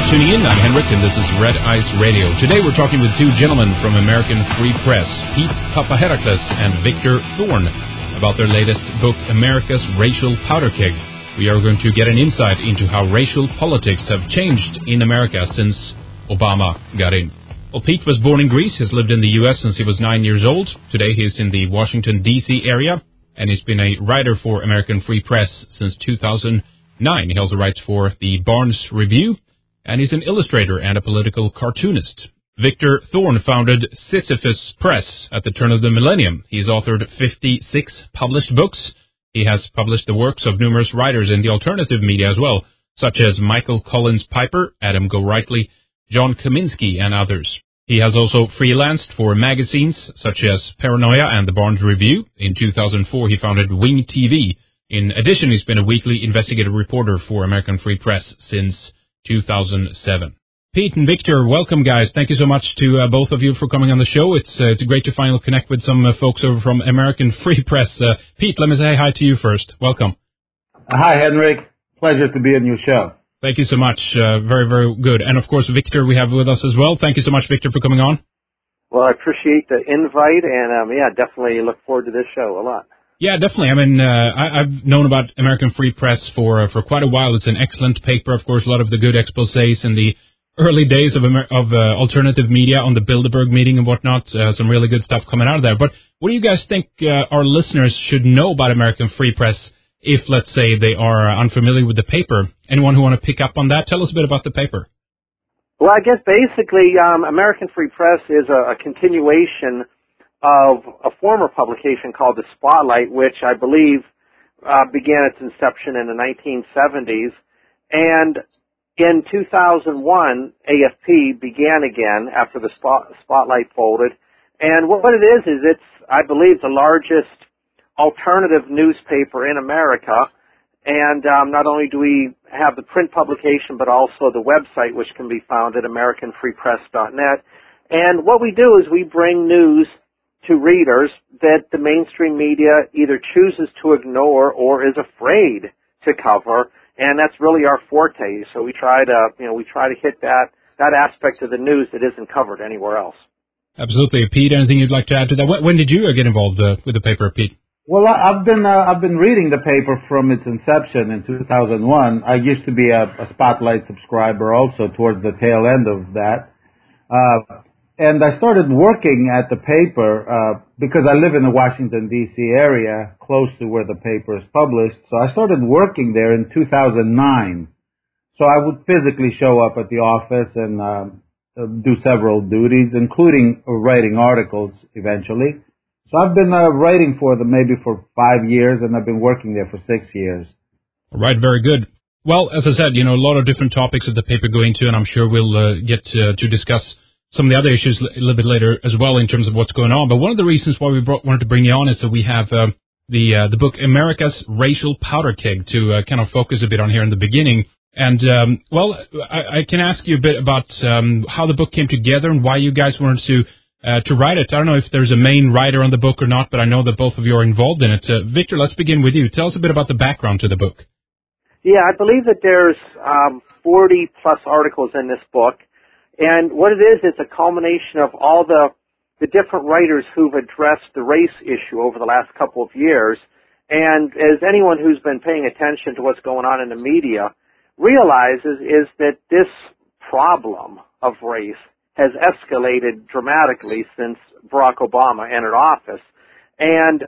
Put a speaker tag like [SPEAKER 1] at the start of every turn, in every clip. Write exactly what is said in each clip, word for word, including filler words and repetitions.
[SPEAKER 1] tuning in. I'm Henrik, and this is Red Ice Radio. Today we're talking with two gentlemen from American Free Press, Pete Papaherakles and Victor Thorn, about their latest book, America's Racial Powder Keg. We are going to get an insight into how racial politics have changed in America since Obama got in. Well, Pete was born in Greece. He's lived in the U S since he was nine years old. Today he's in the Washington, D C area, and he's been a writer for American Free Press since two thousand nine. He also writes for the Barnes Review, and he's an illustrator and a political cartoonist. Victor Thorn founded Sisyphus Press at the turn of the millennium. He's authored fifty-six published books. He has published the works of numerous writers in the alternative media as well, such as Michael Collins Piper, Adam Gorightly, John Kaminsky, and others. He has also freelanced for magazines such as Paranoia and the Barnes Review. In two thousand four, he founded Wing T V. In addition, he's been a weekly investigative reporter for American Free Press since two thousand seven. Pete and Victor, welcome, guys. Thank you so much to uh, both of you for coming on the show. It's uh, it's great to finally connect with some uh, folks over from American Free Press. Uh, Pete, let me say hi to you first. Welcome.
[SPEAKER 2] Hi, Henrik. Pleasure to be on your show.
[SPEAKER 1] Thank you so much. Uh, very, very good. And, of course, Victor, we have with us as well. Thank you so much, Victor, for coming on.
[SPEAKER 3] Well, I appreciate the invite, and, um, yeah, definitely look forward to this show a lot.
[SPEAKER 1] Yeah, definitely. I mean, uh, I, I've known about American Free Press for uh, for quite a while. It's an excellent paper, of course, a lot of the good exposés in the early days of Amer- of uh, alternative media on the Bilderberg meeting and whatnot. Uh, some really good stuff coming out of there. But what do you guys think uh, our listeners should know about American Free Press if, let's say, they are unfamiliar with the paper? Anyone who want to pick up on that? Tell us a bit about the paper.
[SPEAKER 3] Well, I guess basically um, American Free Press is a, a continuation of a former publication called The Spotlight, which I believe uh, began its inception in the nineteen seventies. And in two thousand one, A F P began again after the spot, Spotlight folded. And what it is, is it's, I believe, the largest alternative newspaper in America. And um, not only do we have the print publication, but also the website, which can be found at american free press dot net. And what we do is we bring news to readers that the mainstream media either chooses to ignore or is afraid to cover, and that's really our forte. So we try to, you know, we try to hit that that aspect of the news that isn't covered anywhere else.
[SPEAKER 1] Absolutely, Pete. Anything you'd like to add to that? When, when did you get involved uh, with the paper, Pete?
[SPEAKER 2] Well, I've been uh, I've been reading the paper from its inception in two thousand one. I used to be a, a Spotlight subscriber also towards the tail end of that. Uh, And I started working at the paper uh, because I live in the Washington, D C area, close to where the paper is published. So I started working there in two thousand nine. So I would physically show up at the office and um, do several duties, including writing articles eventually. So I've been uh, writing for them maybe for five years, and I've been working there for six years.
[SPEAKER 1] All right, very good. Well, as I said, you know, a lot of different topics that the paper go into, and I'm sure we'll uh, get uh, to discuss some of the other issues a little bit later as well in terms of what's going on. But one of the reasons why we brought, wanted to bring you on is that we have uh, the uh, the book America's Racial Powder Keg to uh, kind of focus a bit on here in the beginning. And, um, well, I, I can ask you a bit about um, how the book came together and why you guys wanted to uh, to write it. I don't know if there's a main writer on the book or not, but I know that both of you are involved in it. Uh, Victor, let's begin with you. Tell us a bit about the background to the book.
[SPEAKER 3] Yeah, I believe that there's um, forty plus articles in this book. And what it is, it's a culmination of all the, the different writers who've addressed the race issue over the last couple of years. And as anyone who's been paying attention to what's going on in the media realizes, is that this problem of race has escalated dramatically since Barack Obama entered office. And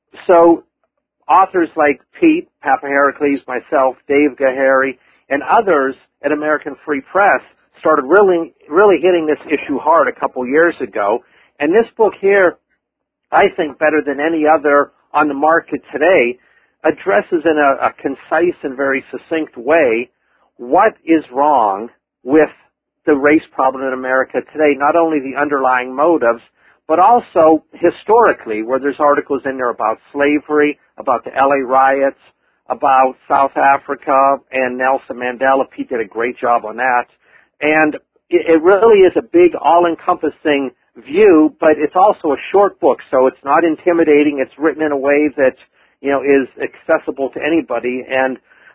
[SPEAKER 3] so authors like Pete Papaherakles, myself, Dave Gahary, and others at American Free Press started really, really hitting this issue hard a couple years ago. And this book here, I think better than any other on the market today, addresses in a, a concise and very succinct way what is wrong with the race problem in America today, not only the underlying motives, but also historically, where there's articles in there about slavery, about the L A riots, about South Africa and Nelson Mandela. Pete did a great job on that. And it really is a big, all-encompassing view, but it's also a short book, so it's not intimidating. It's written in a way that, you know, is accessible to anybody. And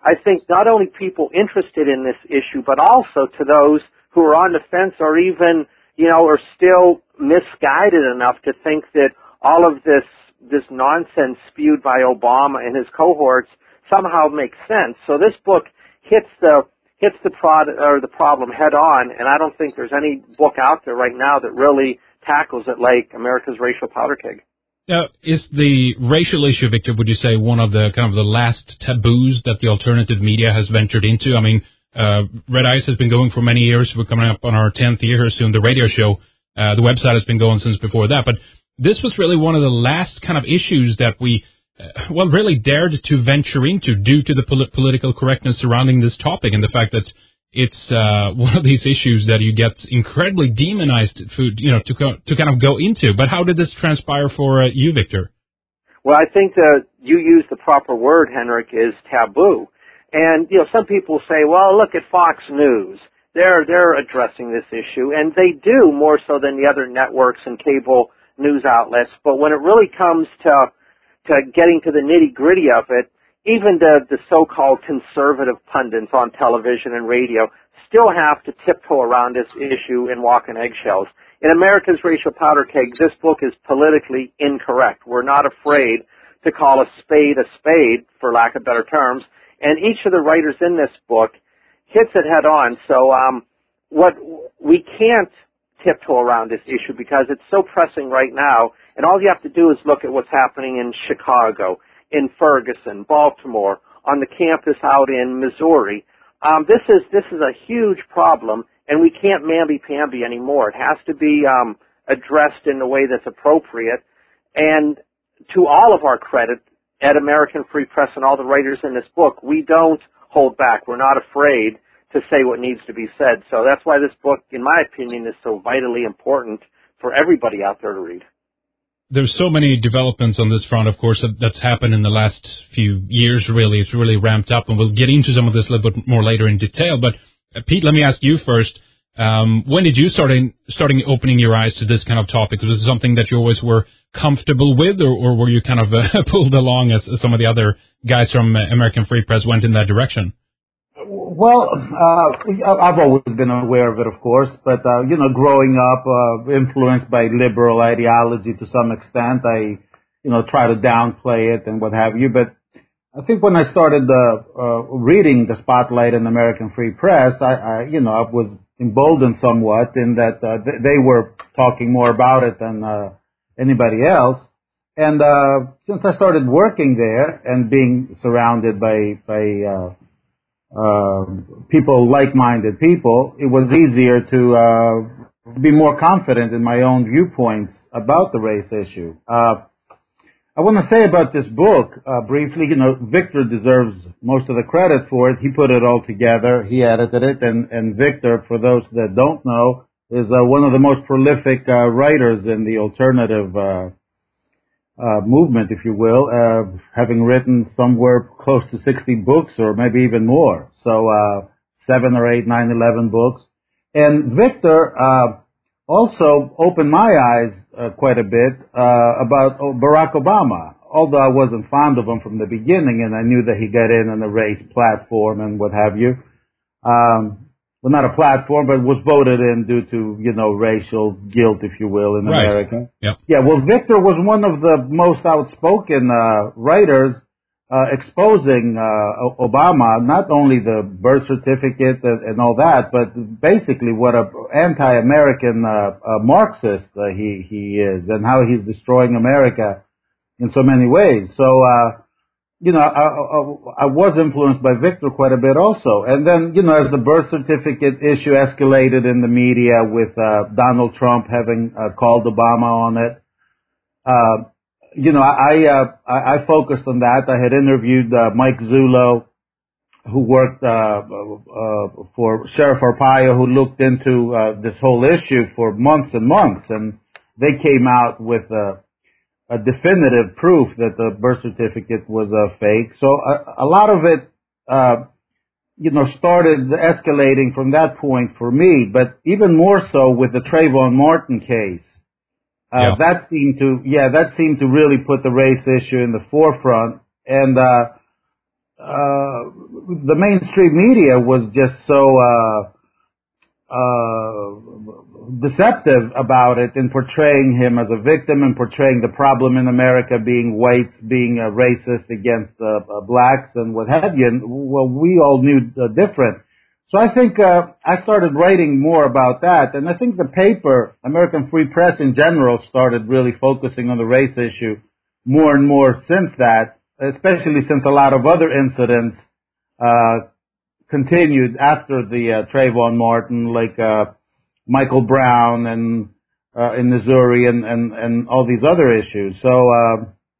[SPEAKER 3] I think not only people interested in this issue, but also to those who are on the fence or even, you know, are still misguided enough to think that all of this this nonsense spewed by Obama and his cohorts somehow makes sense. So this book hits the hits the prod or the problem head on, and I don't think there's any book out there right now that really tackles it like America's Racial Powder Keg.
[SPEAKER 1] Now, is the racial issue, Victor, would you say one of the kind of the last taboos that the alternative media has ventured into? I mean, uh, Red Ice has been going for many years. We're coming up on our tenth year soon. The radio show, uh, the website has been going since before that. But this was really one of the last kind of issues that we, uh, well, really dared to venture into due to the pol- political correctness surrounding this topic and the fact that it's uh, one of these issues that you get incredibly demonized food, you know, to co- to kind of go into. But how did this transpire for uh, you, Victor?
[SPEAKER 3] Well, I think that you use the proper word, Henrik, is taboo. And, you know, some people say, well, look at Fox News. They're, they're addressing this issue, and they do more so than the other networks and cable news outlets. But when it really comes to, to getting to the nitty-gritty of it, even the, the so-called conservative pundits on television and radio still have to tiptoe around this issue and walk on eggshells. In America's Racial Powder Keg, this book is politically incorrect. We're not afraid to call a spade a spade, for lack of better terms, and each of the writers in this book hits it head on. So um, what we can't tiptoe around this issue because it's so pressing right now, and all you have to do is look at what's happening in Chicago, in Ferguson, Baltimore, on the campus out in Missouri. Um, this is this is a huge problem, and we can't mamby-pamby anymore. It has to be um, addressed in a way that's appropriate. And to all of our credit, at American Free Press and all the writers in this book, we don't hold back. We're not afraid to say what needs to be said. So that's why this book, in my opinion, is so vitally important for everybody out there to read.
[SPEAKER 1] There's so many developments on this front, of course, that, that's happened in the last few years, really. It's really ramped up, and we'll get into some of this a little bit more later in detail. But, uh, Pete, let me ask you first. Um, when did you start in, starting opening your eyes to this kind of topic? Was it something that you always were comfortable with, or, or were you kind of uh, pulled along as some of the other guys from uh, American Free Press went in that direction?
[SPEAKER 2] Well, uh, I've always been aware of it, of course, but, uh, you know, growing up, uh, influenced by liberal ideology to some extent, I, you know, try to downplay it and what have you. But I think when I started, uh, uh, reading the Spotlight and American Free Press, I, I, you know, I was emboldened somewhat in that, uh, th- they were talking more about it than, uh, anybody else. And, uh, since I started working there and being surrounded by, by, uh, Uh, people, like-minded people, it was easier to uh, be more confident in my own viewpoints about the race issue. Uh, I want to say about this book, uh, briefly, you know, Victor deserves most of the credit for it. He put it all together. He edited it, and, and Victor, for those that don't know, is uh, one of the most prolific uh, writers in the alternative uh Uh, movement, if you will, uh, having written somewhere close to sixty books or maybe even more. So, uh, seven or eight, nine, eleven books. And Victor, uh, also opened my eyes, uh, quite a bit, uh, about Barack Obama. Although I wasn't fond of him from the beginning and I knew that he got in on the race platform and what have you. Um, well, not a platform, but was voted in due to, you know, racial guilt, if you will, in
[SPEAKER 1] right.
[SPEAKER 2] America.
[SPEAKER 1] Yep.
[SPEAKER 2] Yeah, well, Victor was one of the most outspoken uh, writers uh, exposing uh, Obama, not only the birth certificate and, and all that, but basically what a anti-American uh, uh, Marxist uh, he, he is and how he's destroying America in so many ways. So, uh, you know, I, I, I was influenced by Victor quite a bit also. And then, you know, as the birth certificate issue escalated in the media with uh, Donald Trump having uh, called Obama on it, uh, you know, I, uh, I, I focused on that. I had interviewed uh, Mike Zullo, who worked uh, uh, for Sheriff Arpaio, who looked into uh, this whole issue for months and months. And they came out with uh, a definitive proof that the birth certificate was a fake. So a, a lot of it, uh, you know, started escalating from that point for me, but even more so with the Trayvon Martin case. Uh,
[SPEAKER 1] yeah.
[SPEAKER 2] that seemed to, yeah, that seemed to really put the race issue in the forefront. And, uh, uh, the mainstream media was just so uh, uh, deceptive about it in portraying him as a victim and portraying the problem in America being whites being uh, racist against uh, uh, blacks and what have you. And, well, we all knew uh, different. So I think uh, I started writing more about that, and I think the paper, American Free Press in general, started really focusing on the race issue more and more since that, especially since a lot of other incidents uh, continued after the uh, Trayvon Martin, like uh, Michael Brown and uh, in Missouri and, and, and all these other issues. So uh,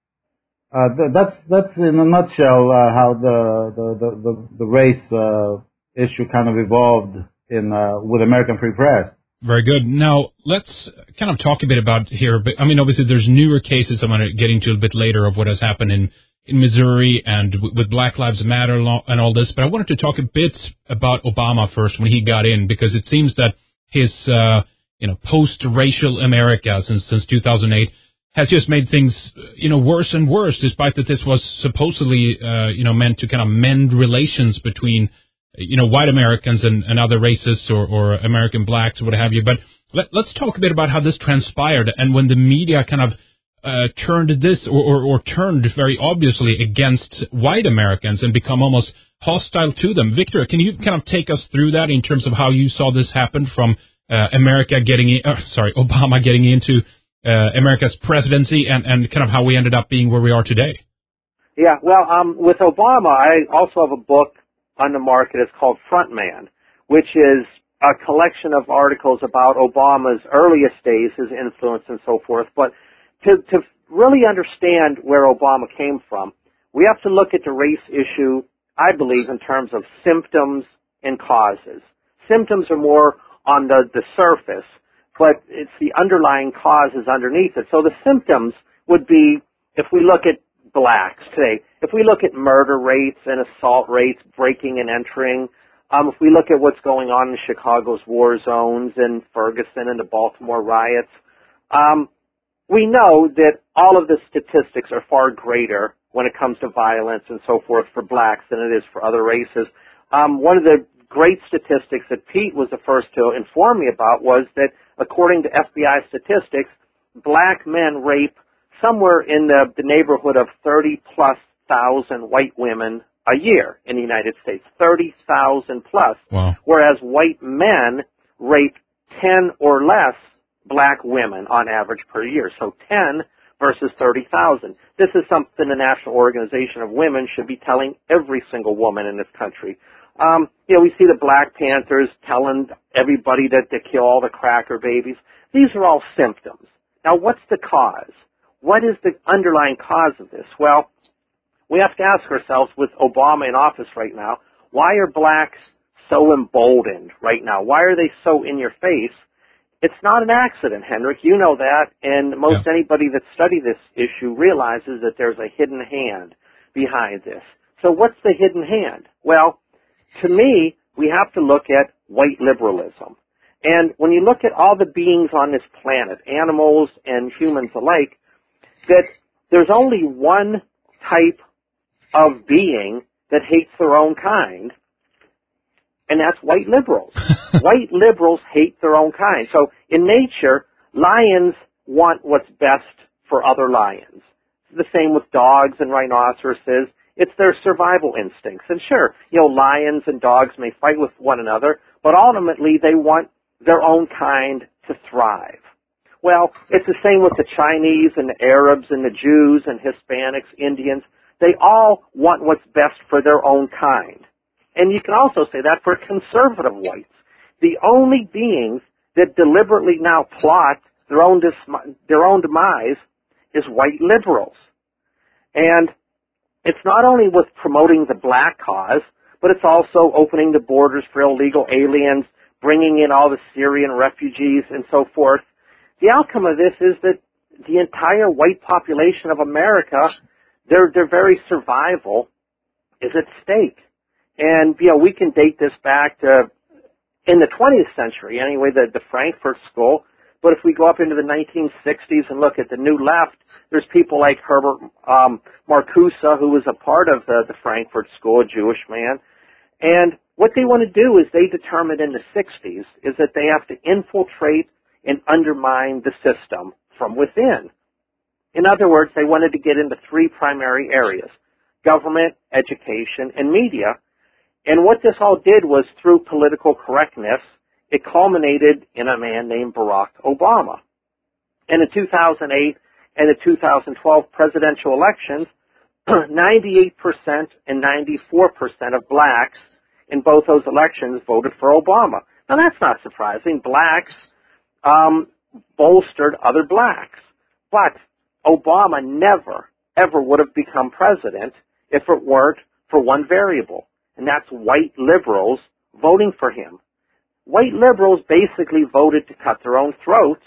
[SPEAKER 2] uh, th- that's that's in a nutshell uh, how the the the, the, the race uh, issue kind of evolved in uh, with American Free Press.
[SPEAKER 1] Very good. Now, let's kind of talk a bit about here. But I mean, obviously, there's newer cases I'm going to get into a bit later of what has happened in, in Missouri and w- with Black Lives Matter and all this. But I wanted to talk a bit about Obama first when he got in, because it seems that his, uh, you know, post-racial America since since two thousand eight has just made things, you know, worse and worse, despite that this was supposedly, uh, you know, meant to kind of mend relations between, you know, white Americans and, and other races or, or American blacks or what have you. But let, let's talk a bit about how this transpired and when the media kind of uh, turned this or, or, or turned very obviously against white Americans and become almost hostile to them. Victor, can you kind of take us through that in terms of how you saw this happen from uh, America getting in, uh, sorry, Obama getting into uh, America's presidency and, and kind of how we ended up being where we are today?
[SPEAKER 3] Yeah, well, um, with Obama, I also have a book on the market. It's called Frontman, which is a collection of articles about Obama's earliest days, his influence and so forth. But to, to really understand where Obama came from, we have to look at the race issue, I believe, in terms of symptoms and causes. Symptoms are more on the, the surface, but it's the underlying causes underneath it. So the symptoms would be, if we look at blacks today, if we look at murder rates and assault rates, breaking and entering, um, if we look at what's going on in Chicago's war zones and Ferguson and the Baltimore riots, um, we know that all of the statistics are far greater when it comes to violence and so forth for blacks than it is for other races. Um, one of the great statistics that Pete was the first to inform me about was that, according to F B I statistics, black men rape somewhere in the, the neighborhood of thirty plus thousand white women a year in the United States. thirty thousand plus.
[SPEAKER 1] Wow.
[SPEAKER 3] Whereas white men rape ten or less black women on average per year. So ten versus thirty thousand. This is something the National Organization of Women should be telling every single woman in this country. Um, you know, we see the Black Panthers telling everybody that to kill all the cracker babies. These are all symptoms. Now, what's the cause? What is the underlying cause of this? Well, we have to ask ourselves, with Obama in office right now, why are blacks so emboldened right now? Why are they so in your face? It's not an accident, Henrik. You know that, and most
[SPEAKER 1] Yeah.
[SPEAKER 3] anybody that studied this issue realizes that there's a hidden hand behind this. So what's the hidden hand? Well, to me, we have to look at white liberalism. And when you look at all the beings on this planet, animals and humans alike, that there's only one type of being that hates their own kind, and that's white liberals. White liberals hate their own kind. So in nature, lions want what's best for other lions. It's the same with dogs and rhinoceroses. It's their survival instincts. And sure, you know, lions and dogs may fight with one another, but ultimately they want their own kind to thrive. Well, it's the same with the Chinese and the Arabs and the Jews and Hispanics, Indians. They all want what's best for their own kind. And you can also say that for conservative whites. The only beings that deliberately now plot their own, dis- their own demise is white liberals. And it's not only with promoting the black cause, but it's also opening the borders for illegal aliens, bringing in all the Syrian refugees and so forth. The outcome of this is that the entire white population of America, their, their very survival is at stake. And, you know, we can date this back to, in the twentieth century anyway, the, the Frankfurt School, But if we go up into the nineteen sixties and look at the New Left, there's people like Herbert um, Marcuse, who was a part of the, the Frankfurt School, a Jewish man. And what they want to do is they determined in the sixties is that they have to infiltrate and undermine the system from within. In other words, they wanted to get into three primary areas: government, education, and media. And what this all did was, through political correctness, it culminated in a man named Barack Obama. In the two thousand eight and the two thousand twelve presidential elections, ninety-eight percent and ninety-four percent of blacks in both those elections voted for Obama. Now, that's not surprising. Blacks um, bolstered other blacks. But Obama never, ever would have become president if it weren't for one variable, and that's white liberals voting for him. White liberals basically voted to cut their own throats,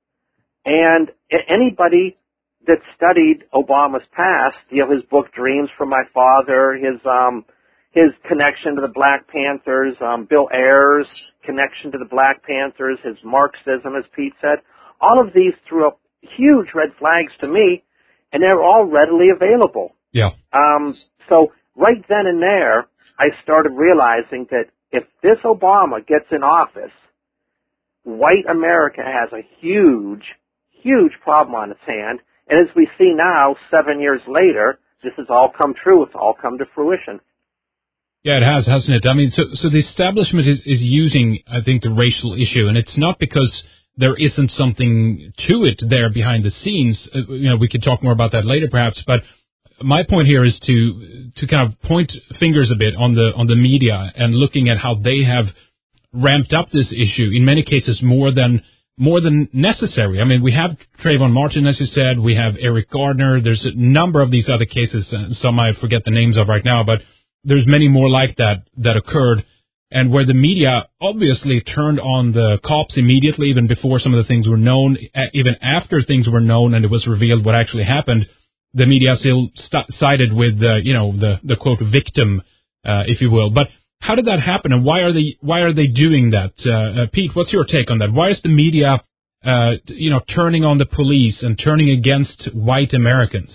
[SPEAKER 3] and anybody that studied Obama's past, you know, his book Dreams from My Father, his um, his connection to the Black Panthers, um, Bill Ayers' connection to the Black Panthers, his Marxism, as Pete said, all of these threw up huge red flags to me, and they're all readily available.
[SPEAKER 1] Yeah.
[SPEAKER 3] Um, so right then and there, I started realizing that if this Obama gets in office, white America has a huge, huge problem on its hand. And as we see now, seven years later, this has all come true. It's all come to fruition.
[SPEAKER 1] Yeah, it has, hasn't it? I mean, so so the establishment is, is using, I think, the racial issue, and it's not because there isn't something to it there behind the scenes. Uh, you know, we could talk more about that later, perhaps. But my point here is to to kind of point fingers a bit on the on the media and looking at how they have ramped up this issue in many cases more than more than necessary. I mean, we have Trayvon Martin, as you said. We have Eric Gardner. There's a number of these other cases. Uh, some I forget the names of right now, but there's many more like that that occurred, and where the media obviously turned on the cops immediately, even before some of the things were known, even after things were known and it was revealed what actually happened. The media still st- sided with the, you know, the, the quote victim, uh, if you will. But how did that happen, and why are they why are they doing that? Uh, uh, Pete, what's your take on that? Why is the media, uh, you know, turning on the police and turning against white Americans?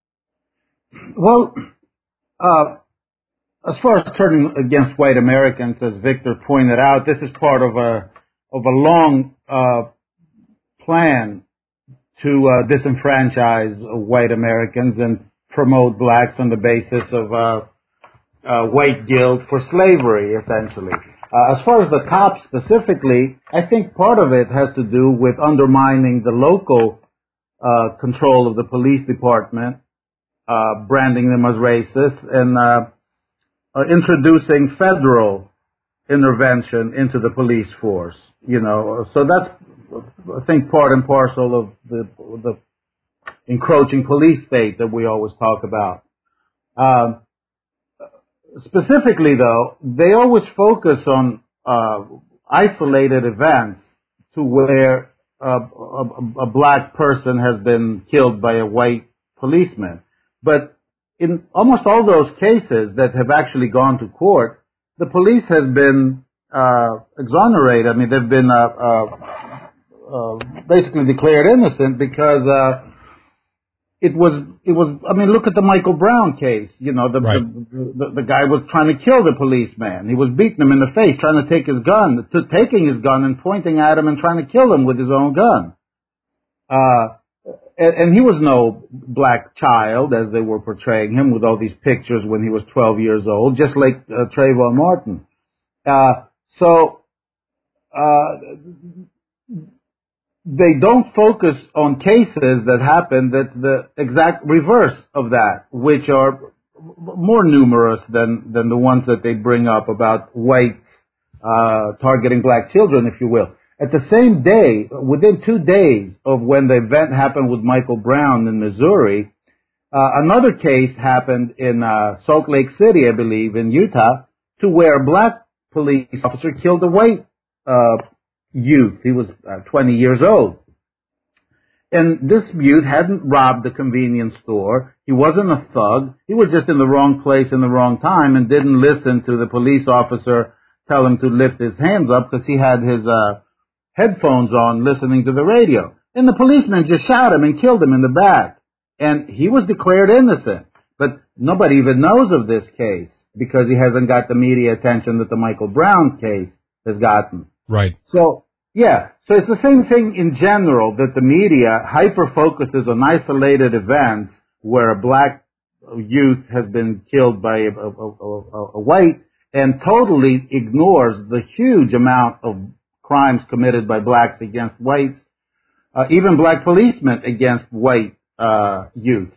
[SPEAKER 2] Well, uh, as far as turning against white Americans, as Victor pointed out, this is part of a of a long uh, plan to uh, disenfranchise white Americans and promote blacks on the basis of uh, uh, white guilt for slavery, essentially. Uh, as far as the cops specifically, I think part of it has to do with undermining the local uh, control of the police department, uh, branding them as racist, and uh, uh, introducing federal intervention into the police force. You know, so that's, I think, part and parcel of the the encroaching police state that we always talk about. Um, specifically, though, they always focus on uh, isolated events to where uh, a, a black person has been killed by a white policeman. But in almost all those cases that have actually gone to court, the police has been uh, exonerated. I mean, they've been uh, uh, uh, basically declared innocent because uh, it was it was. I mean, look at the Michael Brown case. You know, the,
[SPEAKER 1] right.
[SPEAKER 2] the, the the guy was trying to kill the policeman. He was beating him in the face, trying to take his gun, to taking his gun and pointing at him and trying to kill him with his own gun. Uh, and, and he was no black child, as they were portraying him with all these pictures when he was twelve years old, just like uh, Trayvon Martin. Uh, so, uh, they don't focus on cases that happen that's the exact reverse of that, which are more numerous than, than the ones that they bring up about whites, uh, targeting black children, if you will. At the same day, within two days of when the event happened with Michael Brown in Missouri, uh, another case happened in, uh, Salt Lake City, I believe, in Utah, to where a black police officer killed a white, uh, youth. He was uh, twenty years old. And this youth hadn't robbed a convenience store. He wasn't a thug. He was just in the wrong place in the wrong time and didn't listen to the police officer tell him to lift his hands up because he had his uh, headphones on listening to the radio. And the policeman just shot him and killed him in the back. And he was declared innocent. But nobody even knows of this case because he hasn't got the media attention that the Michael Brown case has gotten.
[SPEAKER 1] Right.
[SPEAKER 2] So, yeah. So it's the same thing in general, that the media hyper-focuses on isolated events where a black youth has been killed by a, a, a, a white and totally ignores the huge amount of crimes committed by blacks against whites, uh, even black policemen against white uh, youths.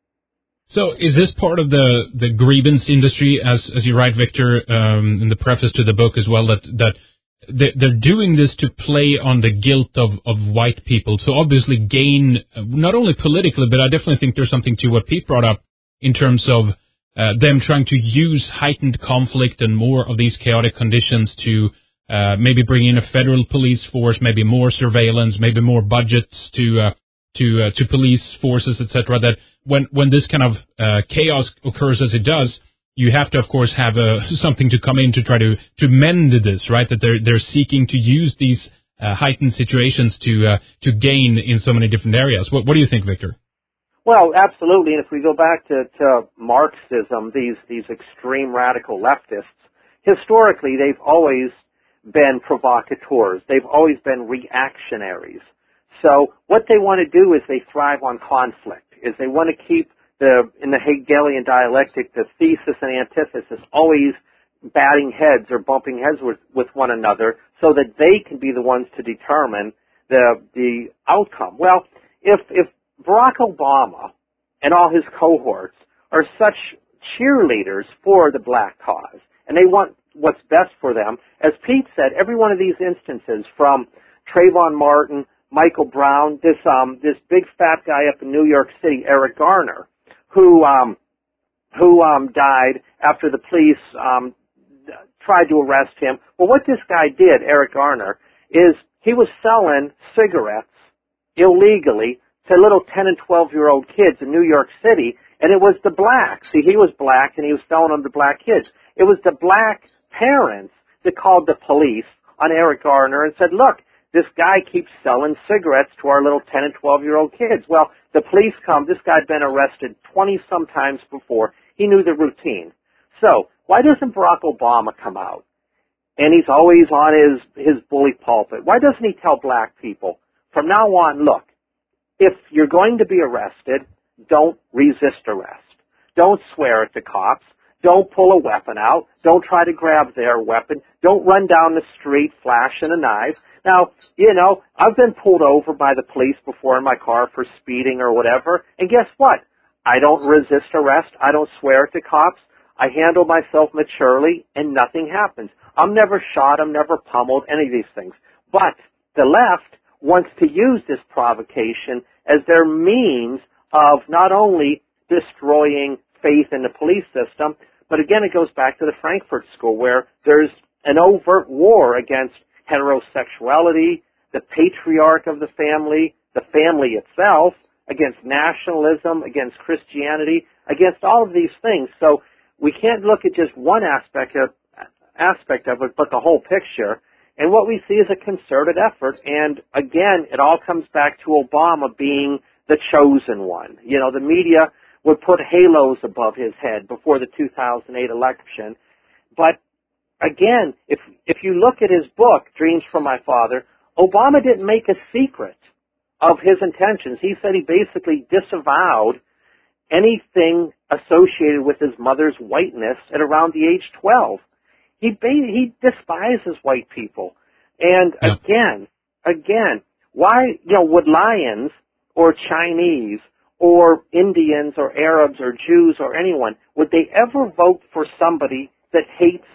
[SPEAKER 1] So is this part of the, the grievance industry, as as you write, Victor, um, in the preface to the book as well, that that they're doing this to play on the guilt of, of white people, to obviously gain, not only politically, but I definitely think there's something to what Pete brought up in terms of uh, them trying to use heightened conflict and more of these chaotic conditions to uh, maybe bring in a federal police force, maybe more surveillance, maybe more budgets to uh, to uh, to police forces, et cetera. That when when this kind of uh, chaos occurs as it does, you have to, of course, have a, something to come in to try to, to mend this, right? That they're they're seeking to use these uh, heightened situations to uh, to gain in so many different areas. What, what do you think, Victor?
[SPEAKER 3] Well, absolutely. And if we go back to, to Marxism, these these extreme radical leftists, historically they've always been provocateurs. They've always been reactionaries. So what they want to do is they thrive on conflict. Is they want to keep The, in the Hegelian dialectic, the thesis and antithesis always batting heads or bumping heads with, with one another so that they can be the ones to determine the the outcome. Well, if if Barack Obama and all his cohorts are such cheerleaders for the black cause and they want what's best for them, as Pete said, every one of these instances from Trayvon Martin, Michael Brown, this um this big fat guy up in New York City, Eric Garner, who um, who um, died after the police um, tried to arrest him. Well, what this guy did, Eric Garner, is he was selling cigarettes illegally to little ten and twelve-year-old kids in New York City, and it was the blacks. See, he was black, and he was selling them to black kids. It was the black parents that called the police on Eric Garner and said, look, this guy keeps selling cigarettes to our little ten and twelve-year-old kids. Well, the police come. This guy had been arrested twenty-some times before. He knew the routine. So why doesn't Barack Obama come out? And he's always on his, his bully pulpit. Why doesn't he tell black people, from now on, look, if you're going to be arrested, don't resist arrest. Don't swear at the cops. Don't pull a weapon out. Don't try to grab their weapon. Don't run down the street flashing a knife. Now, you know, I've been pulled over by the police before in my car for speeding or whatever, and guess what? I don't resist arrest. I don't swear at the cops. I handle myself maturely, and nothing happens. I'm never shot. I'm never pummeled, any of these things. But the left wants to use this provocation as their means of not only destroying faith in the police system, but again, it goes back to the Frankfurt School, where there's an overt war against heterosexuality, the patriarch of the family, the family itself, against nationalism, against Christianity, against all of these things. So we can't look at just one aspect of, aspect of it, but the whole picture. And what we see is a concerted effort. And again, it all comes back to Obama being the chosen one. You know, the media would put halos above his head before the two thousand eight election. But again, if if you look at his book, Dreams from My Father, Obama didn't make a secret of his intentions. He said he basically disavowed anything associated with his mother's whiteness at around the age twelve. He he despises white people. And
[SPEAKER 1] yeah.
[SPEAKER 3] again, again, why, you know, would lions or Chinese or Indians or Arabs or Jews or anyone, would they ever vote for somebody that hates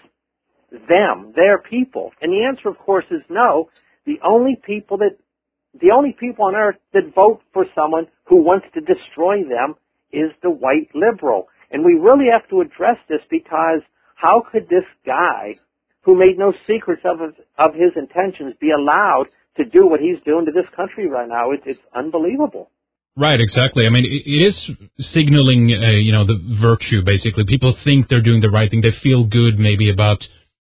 [SPEAKER 3] them, their people? And the answer, of course, is no. The only people that, the only people on earth that vote for someone who wants to destroy them is the white liberal. And we really have to address this, because how could this guy, who made no secrets of his, of his intentions, be allowed to do what he's doing to this country right now? It, it's unbelievable.
[SPEAKER 1] Right, exactly. I mean, it, it is signaling, uh, you know, the virtue, basically. People think they're doing the right thing. They feel good maybe about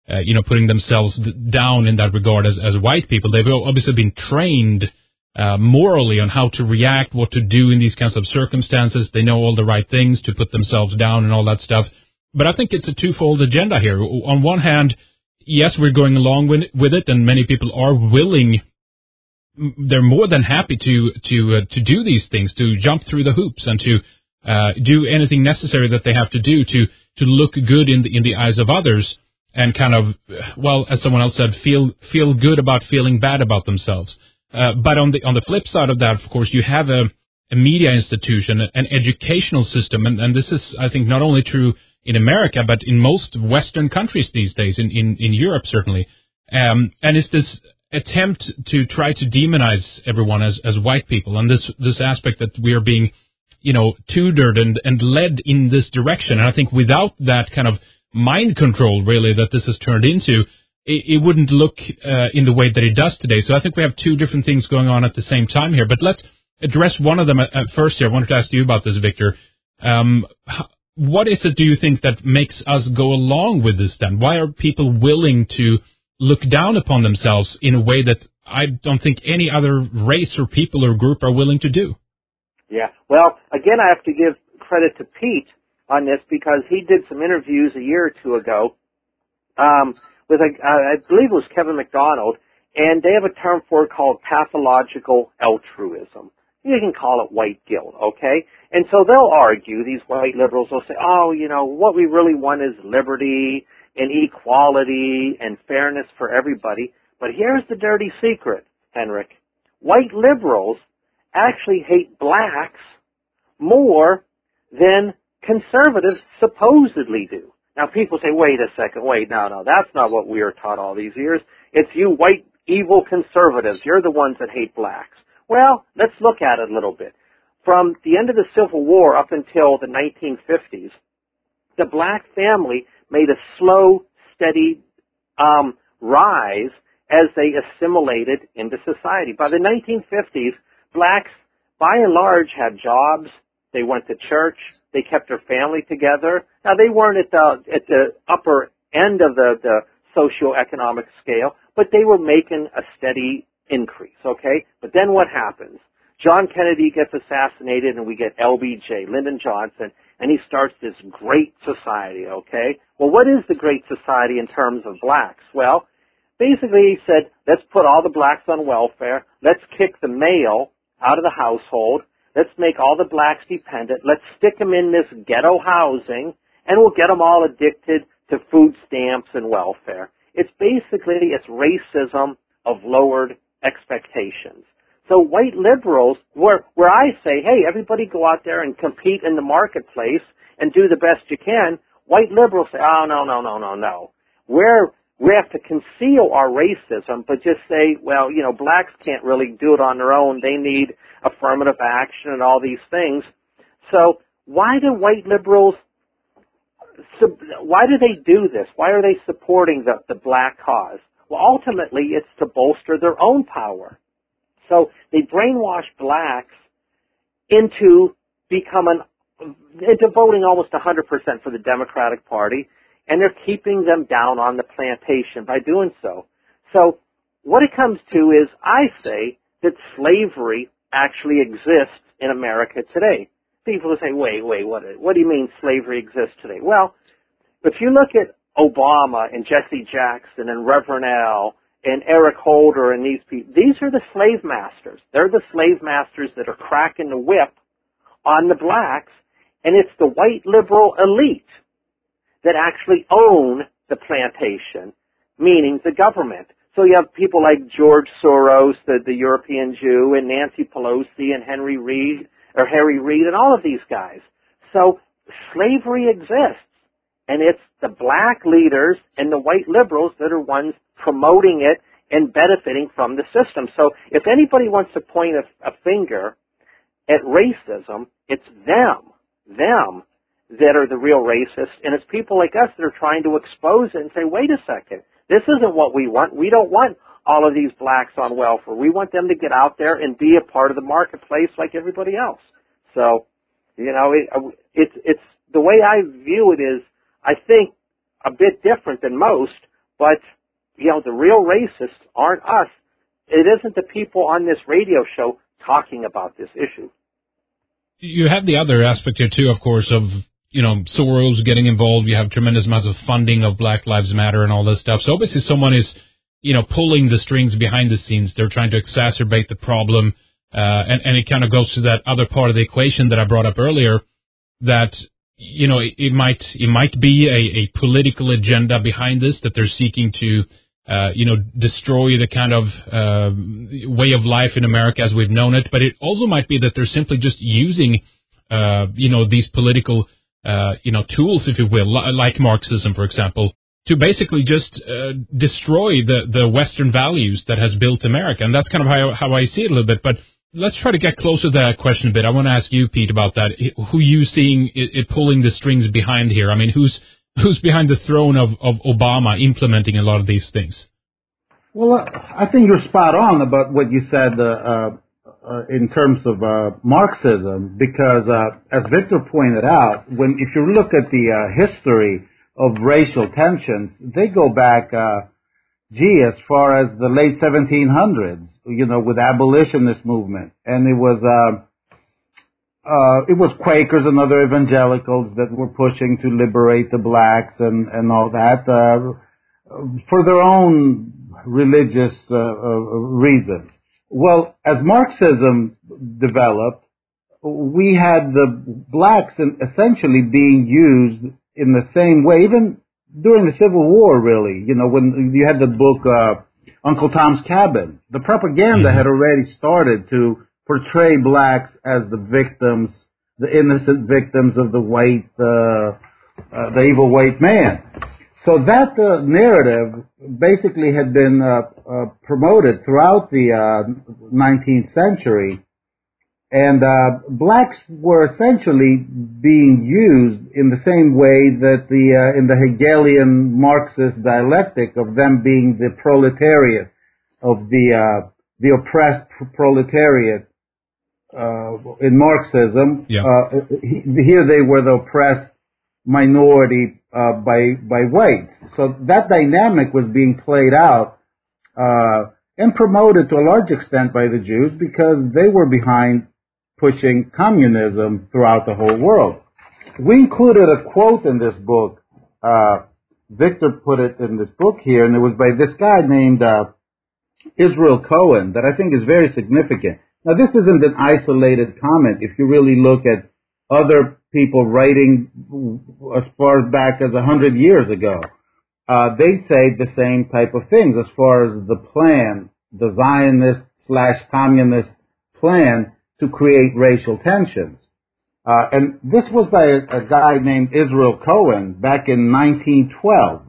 [SPEAKER 1] uh, you know, putting themselves d- down in that regard as, as white people. They've obviously been trained uh, morally on how to react, what to do in these kinds of circumstances. They know all the right things to put themselves down and all that stuff. But I think it's a twofold agenda here. On one hand, yes, we're going along with, with it, and many people are willing. They're more than happy to to uh, to do these things, to jump through the hoops, and to uh, do anything necessary that they have to do to to look good in the in the eyes of others, and kind of, well, as someone else said, feel feel good about feeling bad about themselves. Uh, but on the on the flip side of that, of course, you have a, a media institution, an educational system, and, and this is, I think, not only true in America, but in most Western countries these days, in, in, in Europe certainly. Um, and it's this attempt to try to demonize everyone as, as white people, and this this aspect that we are being, you know, tutored and, and led in this direction. And I think without that kind of mind control, really, that this has turned into, it, it wouldn't look uh, in the way that it does today. So I think we have two different things going on at the same time here. But let's address one of them at, at first here. I wanted to ask you about this, Victor. Um, what is it, do you think, that makes us go along with this then? Why are people willing to look down upon themselves in a way that I don't think any other race or people or group are willing to do?
[SPEAKER 3] Yeah. Well, again, I have to give credit to Pete on this, because he did some interviews a year or two ago um, with, a, uh, I believe it was Kevin McDonald, and they have a term for it called pathological altruism. You can call it white guilt, okay? And so they'll argue, these white liberals will say, oh, you know, what we really want is liberty and equality and fairness for everybody. But here's the dirty secret, Henrik. White liberals actually hate blacks more than conservatives supposedly do. Now, people say, wait a second, wait, no, no, that's not what we were taught all these years. It's you white, evil conservatives. You're the ones that hate blacks. Well, let's look at it a little bit. From the end of the Civil War up until the nineteen fifties, the black family made a slow, steady um, rise as they assimilated into society. By the nineteen fifties, blacks, by and large, had jobs. They went to church. They kept their family together. Now, they weren't at the at the upper end of the, the socioeconomic scale, but they were making a steady increase, okay? But then what happens? John Kennedy gets assassinated, and we get L B J, Lyndon Johnson, and he starts this great society, okay? Well, what is the great society in terms of blacks? Well, basically he said, let's put all the blacks on welfare. Let's kick the male out of the household. Let's make all the blacks dependent. Let's stick them in this ghetto housing, and we'll get them all addicted to food stamps and welfare. It's basically, it's racism of lowered expectations. So white liberals, where, where I say, hey, everybody go out there and compete in the marketplace and do the best you can, white liberals say, oh, no, no, no, no, no. We're, we have to conceal our racism, but just say, well, you know, blacks can't really do it on their own. They need affirmative action and all these things. So why do white liberals, why do they do this? Why are they supporting the, the black cause? Well, ultimately, it's to bolster their own power. So they brainwash blacks into becoming, into voting almost one hundred percent for the Democratic Party, and they're keeping them down on the plantation by doing so. So what it comes to is, I say that slavery actually exists in America today. People will say, wait, wait, what, what do you mean slavery exists today? Well, if you look at Obama and Jesse Jackson and Reverend Al and Eric Holder and these people, these are the slave masters. They're the slave masters that are cracking the whip on the blacks, and it's the white liberal elite that actually own the plantation, meaning the government. So you have people like George Soros, the, the European Jew, and Nancy Pelosi and Henry Reid, or Harry Reid, and all of these guys. So slavery exists, and it's the black leaders and the white liberals that are ones promoting it and benefiting from the system. So if anybody wants to point a, a finger at racism, it's them, them that are the real racists, and it's people like us that are trying to expose it and say, wait a second, this isn't what we want. We don't want all of these blacks on welfare. We want them to get out there and be a part of the marketplace like everybody else. So, you know, it, it's, it's, the way I view it is, I think, a bit different than most, But, you know, the real racists aren't us. It isn't the people on this radio show talking about this issue.
[SPEAKER 1] You have the other aspect here, too, of course, of, you know, Soros getting involved. You have tremendous amounts of funding of Black Lives Matter and all this stuff. So obviously someone is, you know, pulling the strings behind the scenes. They're trying to exacerbate the problem. Uh, and, and it kind of goes to that other part of the equation that I brought up earlier, that, you know, it, it might it might be a, a political agenda behind this, that they're seeking to, uh, you know, destroy the kind of uh, way of life in America as we've known it. But it also might be that they're simply just using, uh, you know, these political, uh, you know, tools, if you will, li- like Marxism, for example, to basically just uh, destroy the, the Western values that has built America. And that's kind of how, how I see it a little bit. But let's try to get closer to that question a bit. I want to ask you, Pete, about that. Who you seeing it, it pulling the strings behind here? I mean, who's who's behind the throne of, of Obama implementing a lot of these things?
[SPEAKER 2] Well, uh, I think you're spot on about what you said uh, uh, uh, in terms of uh, Marxism, because uh, as Victor pointed out, when if you look at the uh, history of racial tensions, they go back, uh, gee, as far as the late seventeen hundreds, you know, with abolitionist movement. And it was, uh, uh, it was Quakers and other evangelicals that were pushing to liberate the blacks and, and all that, uh, for their own religious, uh, uh, reasons. Well, as Marxism developed, we had the blacks in, essentially being used in the same way, even during the Civil War, really. You know, when you had the book uh, Uncle Tom's Cabin, the propaganda mm-hmm. had already started to portray blacks as the victims, the innocent victims of the white, uh, uh, the evil white man. So that uh, narrative basically had been uh, uh, promoted throughout the uh, nineteenth century. And uh, blacks were essentially being used in the same way that the uh, in the Hegelian Marxist dialectic of them being the proletariat of the uh, the oppressed proletariat uh, in Marxism.
[SPEAKER 1] Yeah.
[SPEAKER 2] Uh, here they were the oppressed minority uh, by by whites. So that dynamic was being played out uh, and promoted to a large extent by the Jews because they were behind pushing communism throughout the whole world. We included a quote in this book. Uh, Victor put it in this book here, and it was by this guy named uh, Israel Cohen that I think is very significant. Now, this isn't an isolated comment. If you really look at other people writing as far back as a hundred years ago, uh, they say the same type of things as far as the plan, the Zionist slash communist plan to create racial tensions. Uh, and this was by a, a guy named Israel Cohen back in nineteen twelve.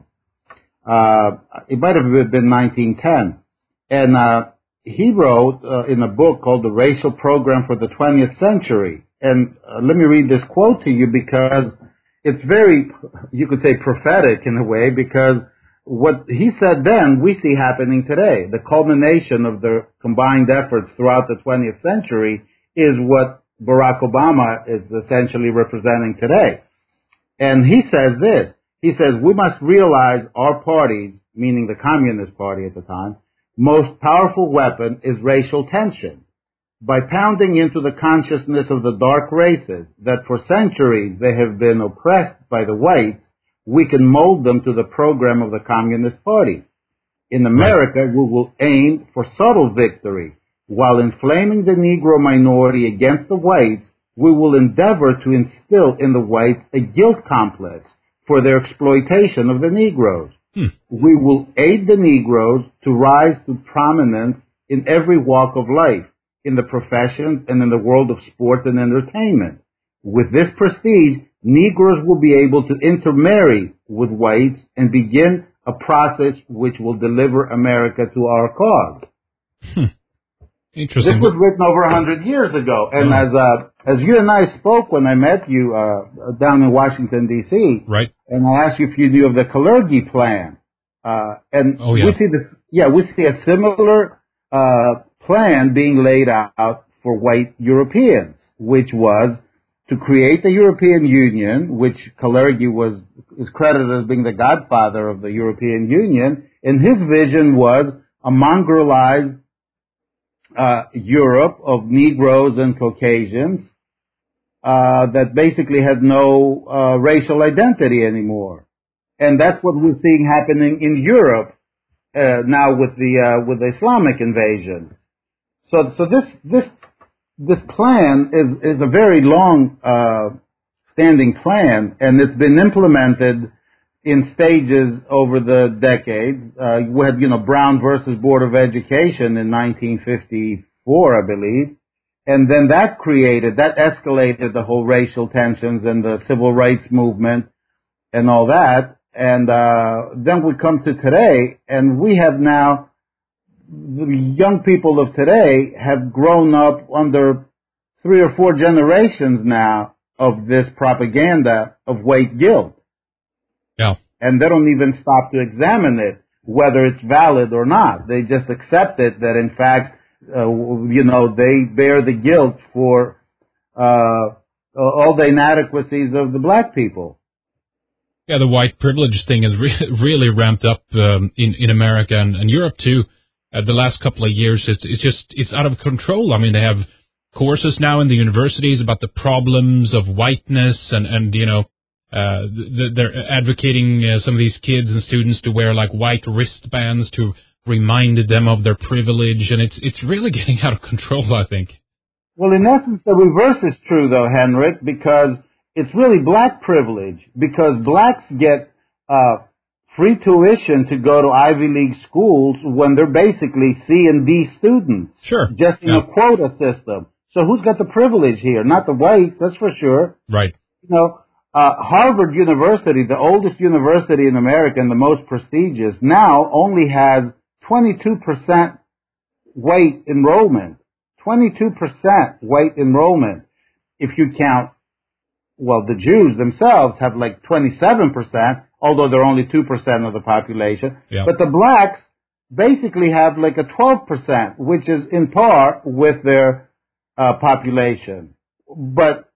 [SPEAKER 2] Uh, it might have been nineteen ten. And uh, he wrote uh, in a book called The Racial Program for the twentieth Century. And uh, let me read this quote to you because it's very, you could say, prophetic in a way, because what he said then we see happening today. The culmination of the combined efforts throughout the twentieth century is what Barack Obama is essentially representing today. And he says this. He says, we must realize our party's, meaning the Communist Party at the time, most powerful weapon is racial tension. By pounding into the consciousness of the dark races that for centuries they have been oppressed by the whites, we can mold them to the program of the Communist Party. In America, we will aim for subtle victory. While inflaming the Negro minority against the whites, we will endeavor to instill in the whites a guilt complex for their exploitation of the Negroes. Hmm. We will aid the Negroes to rise to prominence in every walk of life, in the professions and in the world of sports and entertainment. With this prestige, Negroes will be able to intermarry with whites and begin a process which will deliver America to our cause.
[SPEAKER 1] Hmm. Interesting.
[SPEAKER 2] This was written over a hundred years ago, and oh. as uh, as you and I spoke when I met you uh, down in Washington D C,
[SPEAKER 1] right?
[SPEAKER 2] And I asked you if you knew of the Kalergi plan, uh, and
[SPEAKER 1] oh, yeah.
[SPEAKER 2] we see this, yeah, we see a similar uh, plan being laid out for white Europeans, which was to create the European Union, which Kalergi was is credited as being the godfather of the European Union, and his vision was a mongrelized uh, Europe of Negroes and Caucasians uh, that basically had no uh, racial identity anymore. And that's what we're seeing happening in Europe uh, now with the uh, with the Islamic invasion. So, so this this this plan is is a very long uh, standing plan, and it's been implemented in stages over the decades. Uh, we had, you know, Brown versus Board of Education in nineteen fifty-four, I believe, and then that created that escalated the whole racial tensions and the civil rights movement and all that. And uh, then we come to today, and we have now, the young people of today have grown up under three or four generations now of this propaganda of white guilt.
[SPEAKER 1] Yeah.
[SPEAKER 2] And they don't even stop to examine it, whether it's valid or not. They just accept it that, in fact, uh, you know, they bear the guilt for uh, all the inadequacies of the black people.
[SPEAKER 1] Yeah, the white privilege thing has re- really ramped up um, in in America and, and Europe too. Uh, the last couple of years, it's it's just it's out of control. I mean, they have courses now in the universities about the problems of whiteness, and and you know, uh, th- they're advocating uh, some of these kids and students to wear like white wristbands to remind them of their privilege, and it's it's really getting out of control, I think.
[SPEAKER 2] Well, in essence, the reverse is true, though, Henrik, because it's really black privilege, because blacks get uh, free tuition to go to Ivy League schools when they're basically C and D students.
[SPEAKER 1] Sure.
[SPEAKER 2] Just in
[SPEAKER 1] yeah.
[SPEAKER 2] a quota system. So who's got the privilege here? Not the whites, that's for sure.
[SPEAKER 1] Right.
[SPEAKER 2] You know, uh, Harvard University, the oldest university in America and the most prestigious, now only has twenty-two percent white enrollment. twenty-two percent white enrollment. If you count, well, the Jews themselves have like twenty-seven percent, although they're only two percent of the population.
[SPEAKER 1] Yeah.
[SPEAKER 2] But the blacks basically have like a twelve percent, which is in par with their uh, population. But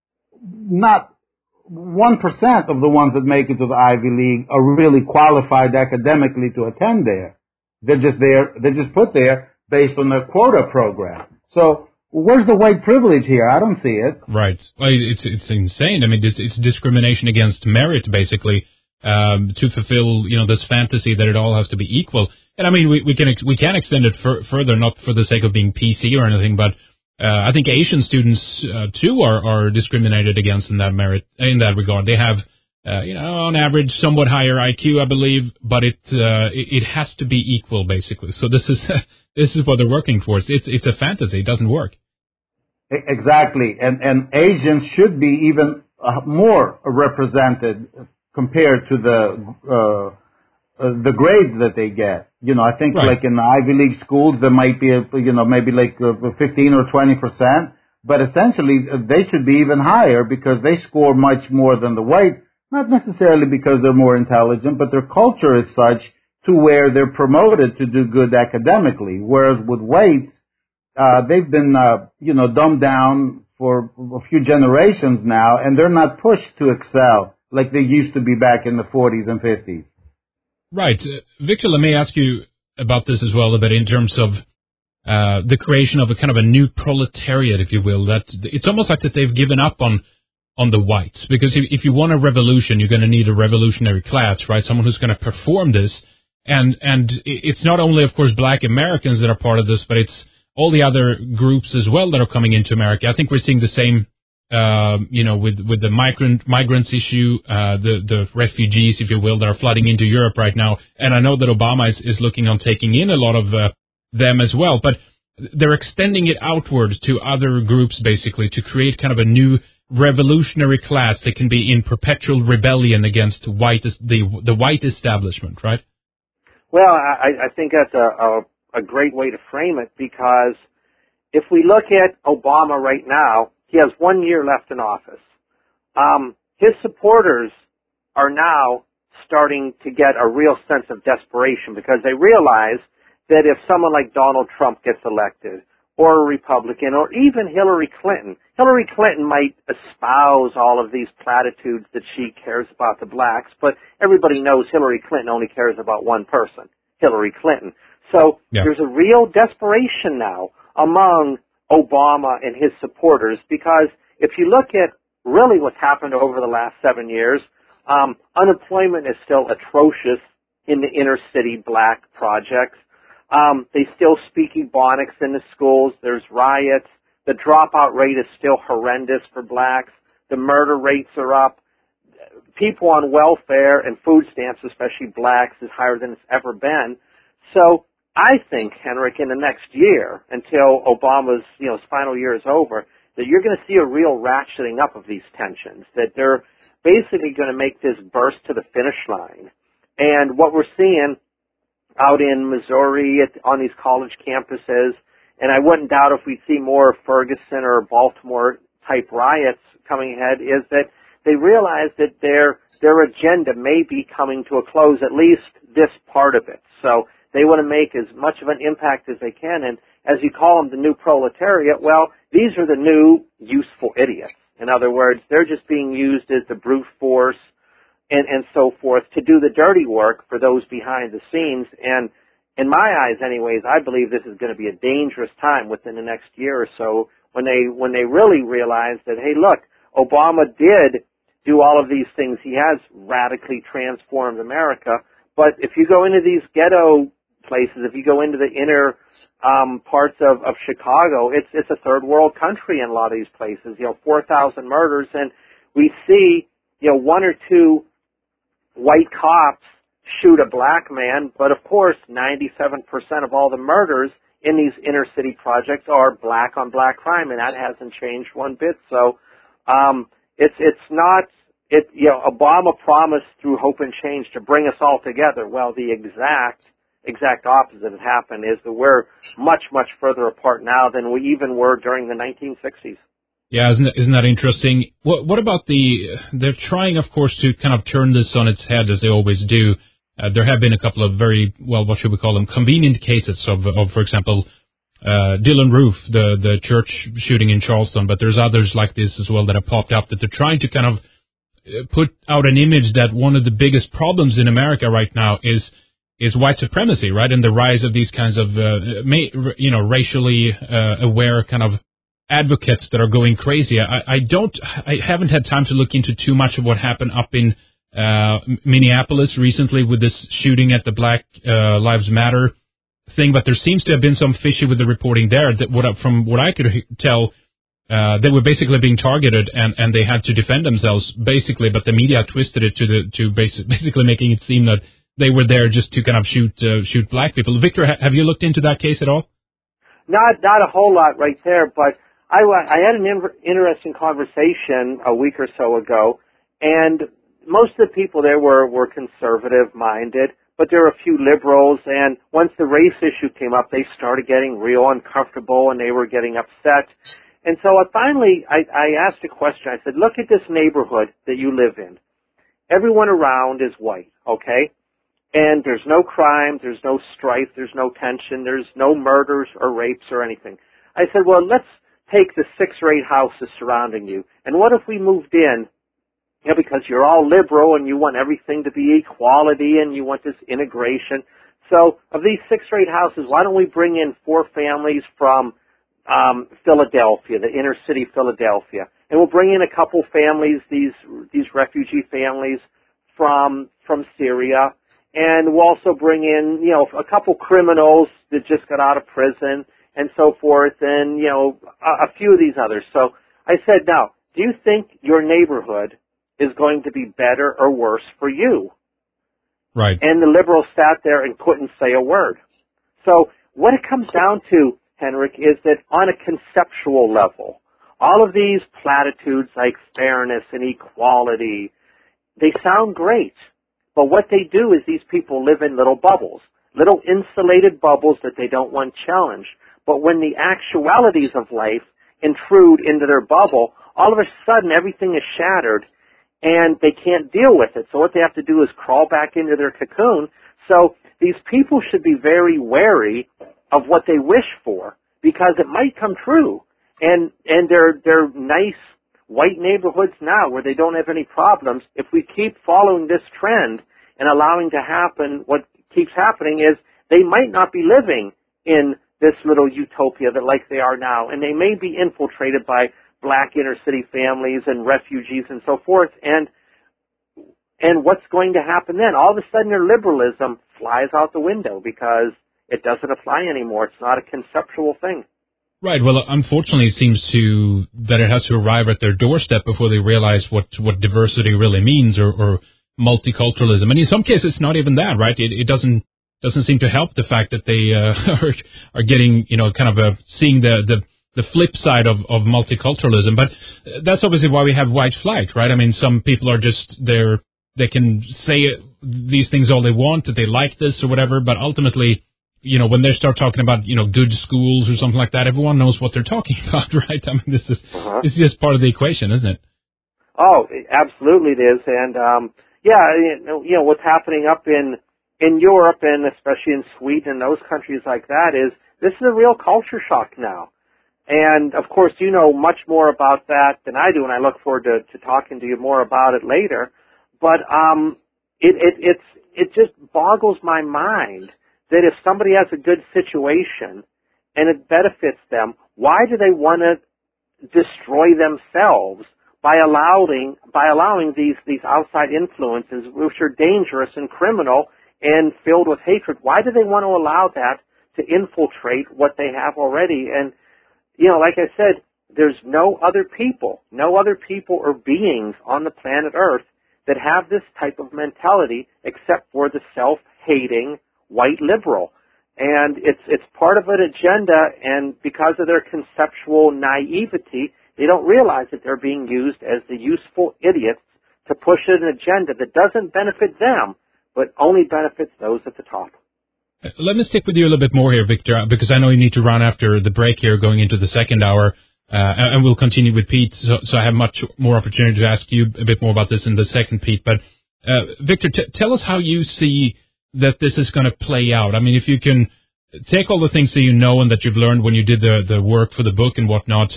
[SPEAKER 2] not one percent of the ones that make it to the Ivy League are really qualified academically to attend there. They're just there, they're just put there based on the quota program. So where's the white privilege here? I don't see it.
[SPEAKER 1] Right. Well, it's it's insane. I mean, it's, it's discrimination against merit, basically, um, to fulfill, you know, this fantasy that it all has to be equal. And I mean, we, we can ex- we can extend it fur- further, not for the sake of being P C or anything, but uh, I think Asian students uh, too are, are discriminated against in that merit in that regard. They have, uh, you know, on average, somewhat higher I Q, I believe, but it uh, it, it has to be equal, basically. So this is this is what they're working towards. It's it's a fantasy. It doesn't work.
[SPEAKER 2] Exactly, and and Asians should be even uh, more represented compared to the uh, uh, the grades that they get. You know, I think
[SPEAKER 1] Right.
[SPEAKER 2] like in the Ivy League schools there might be a, you know maybe like uh, fifteen or twenty percent, but essentially uh, they should be even higher because they score much more than the white. Not necessarily because they're more intelligent, but their culture is such to where they're promoted to do good academically, whereas with whites, Uh, they've been, uh, you know, dumbed down for a few generations now, and they're not pushed to excel like they used to be back in the forties and fifties.
[SPEAKER 1] Right. Uh, Victor, let me ask you about this as well a bit in terms of uh, the creation of a kind of a new proletariat, if you will. That it's almost like that they've given up on on the whites, because if, if you want a revolution, you're going to need a revolutionary class, right? Someone who's going to perform this, and and it's not only, of course, black Americans that are part of this, but it's all the other groups as well that are coming into America. I think we're seeing the same, uh, you know, with with the migrant migrants issue, uh, the the refugees, if you will, that are flooding into Europe right now. And I know that Obama is, is looking on taking in a lot of uh, them as well. But they're extending it outward to other groups, basically, to create kind of a new revolutionary class that can be in perpetual rebellion against white the the white establishment, right?
[SPEAKER 3] Well, I, I think that's a, a a great way to frame it, because if we look at Obama right now, he has one year left in office. Um, his supporters are now starting to get a real sense of desperation because they realize that if someone like Donald Trump gets elected, or a Republican or even Hillary Clinton. Hillary Clinton might espouse all of these platitudes that she cares about the blacks, but everybody knows Hillary Clinton only cares about one person, Hillary Clinton. So yeah. There's a real desperation now among Obama and his supporters, because if you look at really what's happened over the last seven years, um, unemployment is still atrocious in the inner city black projects. Um, they still speak Ebonics in the schools. There's riots. The dropout rate is still horrendous for blacks. The murder rates are up. People on welfare and food stamps, especially blacks, is higher than it's ever been. So I think, Henrik, in the next year, until Obama's, you know, final year is over, that you're going to see a real ratcheting up of these tensions, that they're basically going to make this burst to the finish line. And what we're seeing out in Missouri at, on these college campuses, and I wouldn't doubt if we'd see more Ferguson or Baltimore-type riots coming ahead, is that they realize that their their agenda may be coming to a close, at least this part of it. So they want to make as much of an impact as they can, and as you call them, the new proletariat, well, these are the new useful idiots. In other words, they're just being used as the brute force and, and so forth to do the dirty work for those behind the scenes. And in my eyes, anyways, I believe this is going to be a dangerous time within the next year or so when they when they really realize that, hey, look, Obama did do all of these things. He has radically transformed America. But if you go into these ghetto places, if you go into the inner um, parts of, of Chicago, it's it's a third world country in a lot of these places. You know, four thousand murders, and we see, you know, one or two white cops shoot a black man, but of course, ninety-seven percent of all the murders in these inner city projects are black on black crime, and that hasn't changed one bit. So, um, it's it's not it. You know, Obama promised through Hope and Change to bring us all together. Well, the exact exact opposite has happened, is that we're much, much further apart now than we even were during the nineteen sixties.
[SPEAKER 1] Yeah, isn't that, isn't that interesting? What, what about the, they're trying, of course, to kind of turn this on its head, as they always do. Uh, there have been a couple of very, well, what should we call them, convenient cases of, of for example, uh, Dylan Roof, the, the church shooting in Charleston, but there's others like this as well that have popped up, that they're trying to kind of put out an image that one of the biggest problems in America right now is is white supremacy, right, and the rise of these kinds of, uh, ma- you know, racially uh, aware kind of advocates that are going crazy. I, I don't, I haven't had time to look into too much of what happened up in uh, Minneapolis recently with this shooting at the Black uh, Lives Matter thing, but there seems to have been some fishy with the reporting there. That what, from what I could tell, uh, they were basically being targeted and, and they had to defend themselves, basically, but the media twisted it to the to basic, basically making it seem that they were there just to kind of shoot uh, shoot black people. Victor, ha- have you looked into that case at all?
[SPEAKER 3] Not not a whole lot right there, but I, I had an in- interesting conversation a week or so ago, and most of the people there were, were conservative-minded, but there were a few liberals, and once the race issue came up, they started getting real uncomfortable, and they were getting upset. And so I finally, I, I asked a question. I said, look at this neighborhood that you live in. Everyone around is white, okay? And there's no crime, there's no strife, there's no tension, there's no murders or rapes or anything. I said, well, let's take the six or eight houses surrounding you, and what if we moved in, you know, because you're all liberal and you want everything to be equality and you want this integration. So of these six or eight houses, why don't we bring in four families from um, Philadelphia, the inner city Philadelphia, and we'll bring in a couple families, these these refugee families from from Syria. And we'll also bring in, you know, a couple criminals that just got out of prison and so forth, and, you know, a, a few of these others. So I said, now, do you think your neighborhood is going to be better or worse for you?
[SPEAKER 1] Right.
[SPEAKER 3] And the liberals sat there and couldn't say a word. So what it comes down to, Henrik, is that on a conceptual level, all of these platitudes like fairness and equality, they sound great. But what they do is these people live in little bubbles, little insulated bubbles that they don't want challenged. But when the actualities of life intrude into their bubble, all of a sudden everything is shattered and they can't deal with it. So what they have to do is crawl back into their cocoon. So these people should be very wary of what they wish for, because it might come true. And, and they're, they're nice white neighborhoods now where they don't have any problems. If we keep following this trend and allowing to happen, what keeps happening is they might not be living in this little utopia that like they are now, and they may be infiltrated by black inner city families and refugees and so forth. And and what's going to happen then? All of a sudden their liberalism flies out the window because it doesn't apply anymore. It's not a conceptual thing.
[SPEAKER 1] Right. Well, unfortunately, it seems to that it has to arrive at their doorstep before they realize what, what diversity really means, or, or multiculturalism. And in some cases, it's not even that, right? It, it doesn't doesn't seem to help the fact that they uh, are, are getting, you know, kind of a, seeing the, the the flip side of, of multiculturalism. But that's obviously why we have white flight, right? I mean, some people are just they're they can say these things all they want, that they like this or whatever, but ultimately, you know, when they start talking about, you know, good schools or something like that, everyone knows what they're talking about, right? I mean, this is uh-huh. this is just part of the equation, isn't it?
[SPEAKER 3] Oh, absolutely it is. And, um, yeah, you know, you know, what's happening up in, in Europe and especially in Sweden and those countries like that is this is a real culture shock now. And, of course, you know much more about that than I do, and I look forward to, to talking to you more about it later. But um, it, it, it's, it just boggles my mind that if somebody has a good situation and it benefits them, why do they want to destroy themselves by allowing by allowing these these outside influences, which are dangerous and criminal and filled with hatred? Why do they want to allow that to infiltrate what they have already? And you know, like I said, there's no other people, no other people or beings on the planet Earth that have this type of mentality except for the self-hating white liberal. And it's it's part of an agenda, and because of their conceptual naivety, they don't realize that they're being used as the useful idiots to push an agenda that doesn't benefit them, but only benefits those at the top.
[SPEAKER 1] Let me stick with you a little bit more here, Victor, because I know you need to run after the break here going into the second hour, uh, and we'll continue with Pete, so, so I have much more opportunity to ask you a bit more about this in the second, Pete. But, uh, Victor, t- tell us how you see that this is going to play out. I mean, if you can take all the things that you know and that you've learned when you did the, the work for the book and whatnot,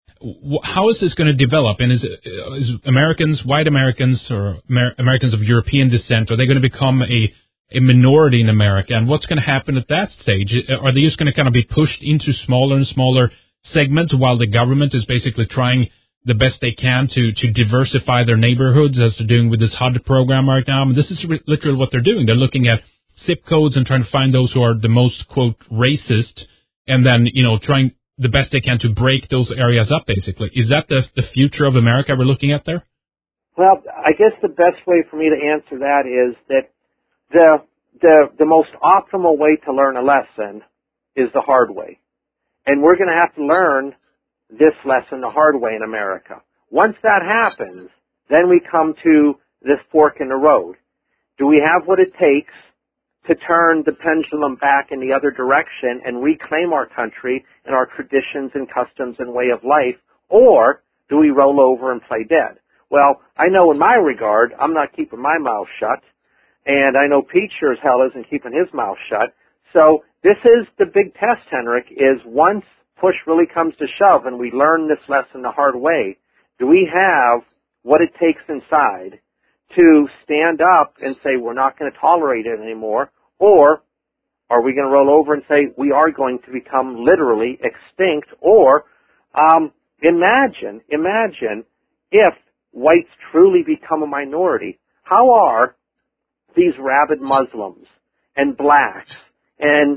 [SPEAKER 1] wh- how is this going to develop? And is, is Americans, white Americans, or Amer- Americans of European descent, are they going to become a, a minority in America? And what's going to happen at that stage? Are they just going to kind of be pushed into smaller and smaller segments while the government is basically trying the best they can to, to diversify their neighborhoods, as they're doing with this H U D program right now? I mean, this is re- literally what they're doing. They're looking at zip codes and trying to find those who are the most, quote, racist, and then, you know, trying the best they can to break those areas up, basically. Is that the, the future of America we're looking at there?
[SPEAKER 3] Well, I guess the best way for me to answer that is that the the the most optimal way to learn a lesson is the hard way. And we're going to have to learn this lesson the hard way in America. Once that happens, then we come to this fork in the road. Do we have what it takes to turn the pendulum back in the other direction and reclaim our country and our traditions and customs and way of life, or do we roll over and play dead? Well, I know in my regard, I'm not keeping my mouth shut, and I know Pete sure as hell isn't keeping his mouth shut. So this is the big test, Henrik, is once push really comes to shove and we learn this lesson the hard way, do we have what it takes inside to stand up and say we're not going to tolerate it anymore, or are we going to roll over and say we are going to become literally extinct? Or um, imagine, imagine if whites truly become a minority. How are these rabid Muslims and blacks and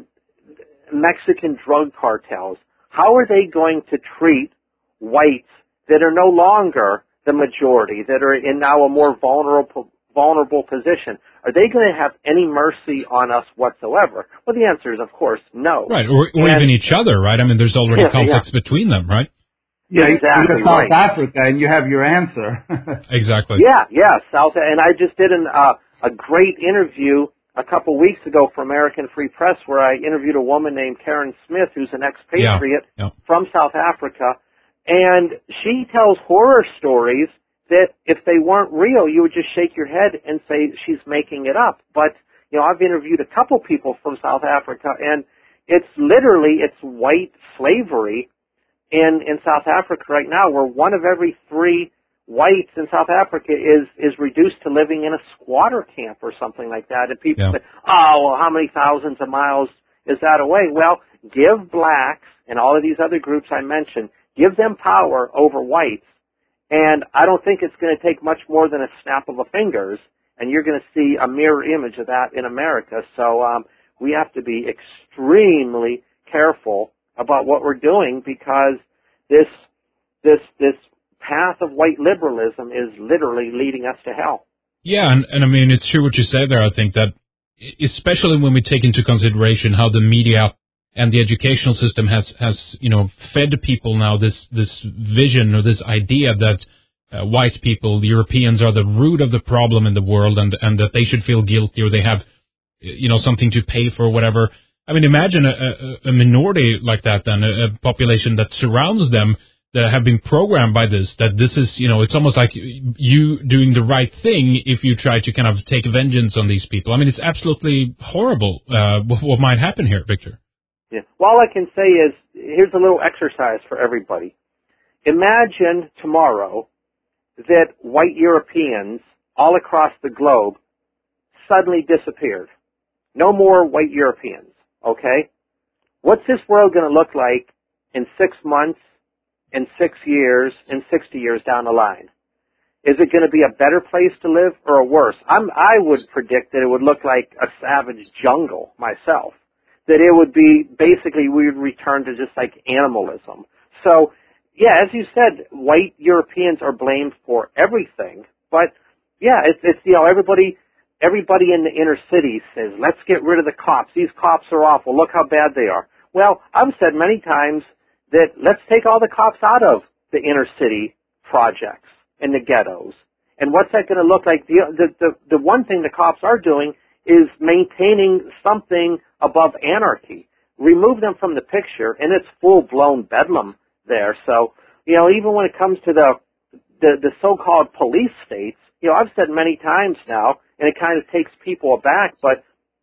[SPEAKER 3] Mexican drug cartels, how are they going to treat whites that are no longer the majority, that are in now a more vulnerable vulnerable position? Are they going to have any mercy on us whatsoever? Well, the answer is, of course, no.
[SPEAKER 1] Right, or, or
[SPEAKER 3] and,
[SPEAKER 1] even each other, right? I mean, there's already
[SPEAKER 3] yeah,
[SPEAKER 1] conflicts
[SPEAKER 3] yeah.
[SPEAKER 1] between them, right?
[SPEAKER 2] Yeah,
[SPEAKER 3] exactly.
[SPEAKER 2] You go South
[SPEAKER 3] right.
[SPEAKER 2] Africa and you have your answer.
[SPEAKER 1] Exactly.
[SPEAKER 3] Yeah, yeah, South. And I just did an, uh, a great interview a couple weeks ago for American Free Press, where I interviewed a woman named Karen Smith, who's an expatriate
[SPEAKER 1] yeah, yeah.
[SPEAKER 3] from South Africa, and she tells horror stories that if they weren't real, you would just shake your head and say she's making it up. But, you know, I've interviewed a couple people from South Africa, and, it's literally, it's white slavery in, in South Africa right now, where one of every three whites in South Africa is, is reduced to living in a squatter camp or something like that. And people yeah. say, oh, well, how many thousands of miles is that away? Well, give blacks and all of these other groups I mentioned, give them power over whites, and I don't think it's going to take much more than a snap of the fingers, and you're going to see a mirror image of that in America. So um, we have to be extremely careful about what we're doing, because this this this path of white liberalism is literally leading us to hell.
[SPEAKER 1] Yeah, and, and I mean, it's true what you say there. I think that, especially when we take into consideration how the media and the educational system has, has you know, fed people now this, this vision or this idea that uh, white people, the Europeans, are the root of the problem in the world, and, and that they should feel guilty, or they have, you know, something to pay for, whatever. I mean, imagine a, a, a minority like that, then, a, a population that surrounds them, that have been programmed by this, that this is, you know, it's almost like you doing the right thing if you try to kind of take vengeance on these people. I mean, it's absolutely horrible uh, what might happen here, Victor.
[SPEAKER 3] Yeah. Well, all I can say is, here's a little exercise for everybody. Imagine tomorrow that white Europeans all across the globe suddenly disappeared. No more white Europeans, okay? What's this world going to look like in six months, in six years, in sixty years down the line? Is it going to be a better place to live or a worse? I'm, I would predict that it would look like a savage jungle myself. That it would be, basically, we would return to just like animalism. So, yeah, as you said, white Europeans are blamed for everything. But, yeah, it's, it's you know, everybody, everybody in the inner city says, let's get rid of the cops. These cops are awful. Look how bad they are. Well, I've said many times that let's take all the cops out of the inner city projects and the ghettos. And what's that going to look like? The, the, the, the one thing the cops are doing is maintaining something above anarchy. Remove them from the picture, and it's full-blown bedlam there. So, you know, even when it comes to the, the, the so-called police states, you know, I've said many times now, and it kind of takes people aback, but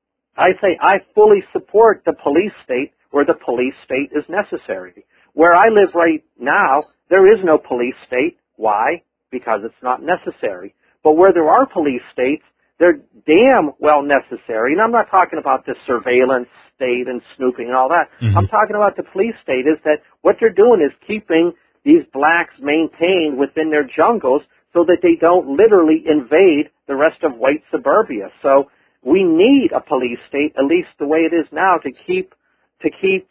[SPEAKER 3] I say I fully support the police state where the police state is necessary. Where I live right now, there is no police state. Why? Because it's not necessary. But where there are police states, they're damn well necessary. And I'm not talking about the surveillance state and snooping and all that. Mm-hmm. I'm talking about the police state, is that what they're doing is keeping these blacks maintained within their jungles so that they don't literally invade the rest of white suburbia. So we need a police state, at least the way it is now, to keep to keep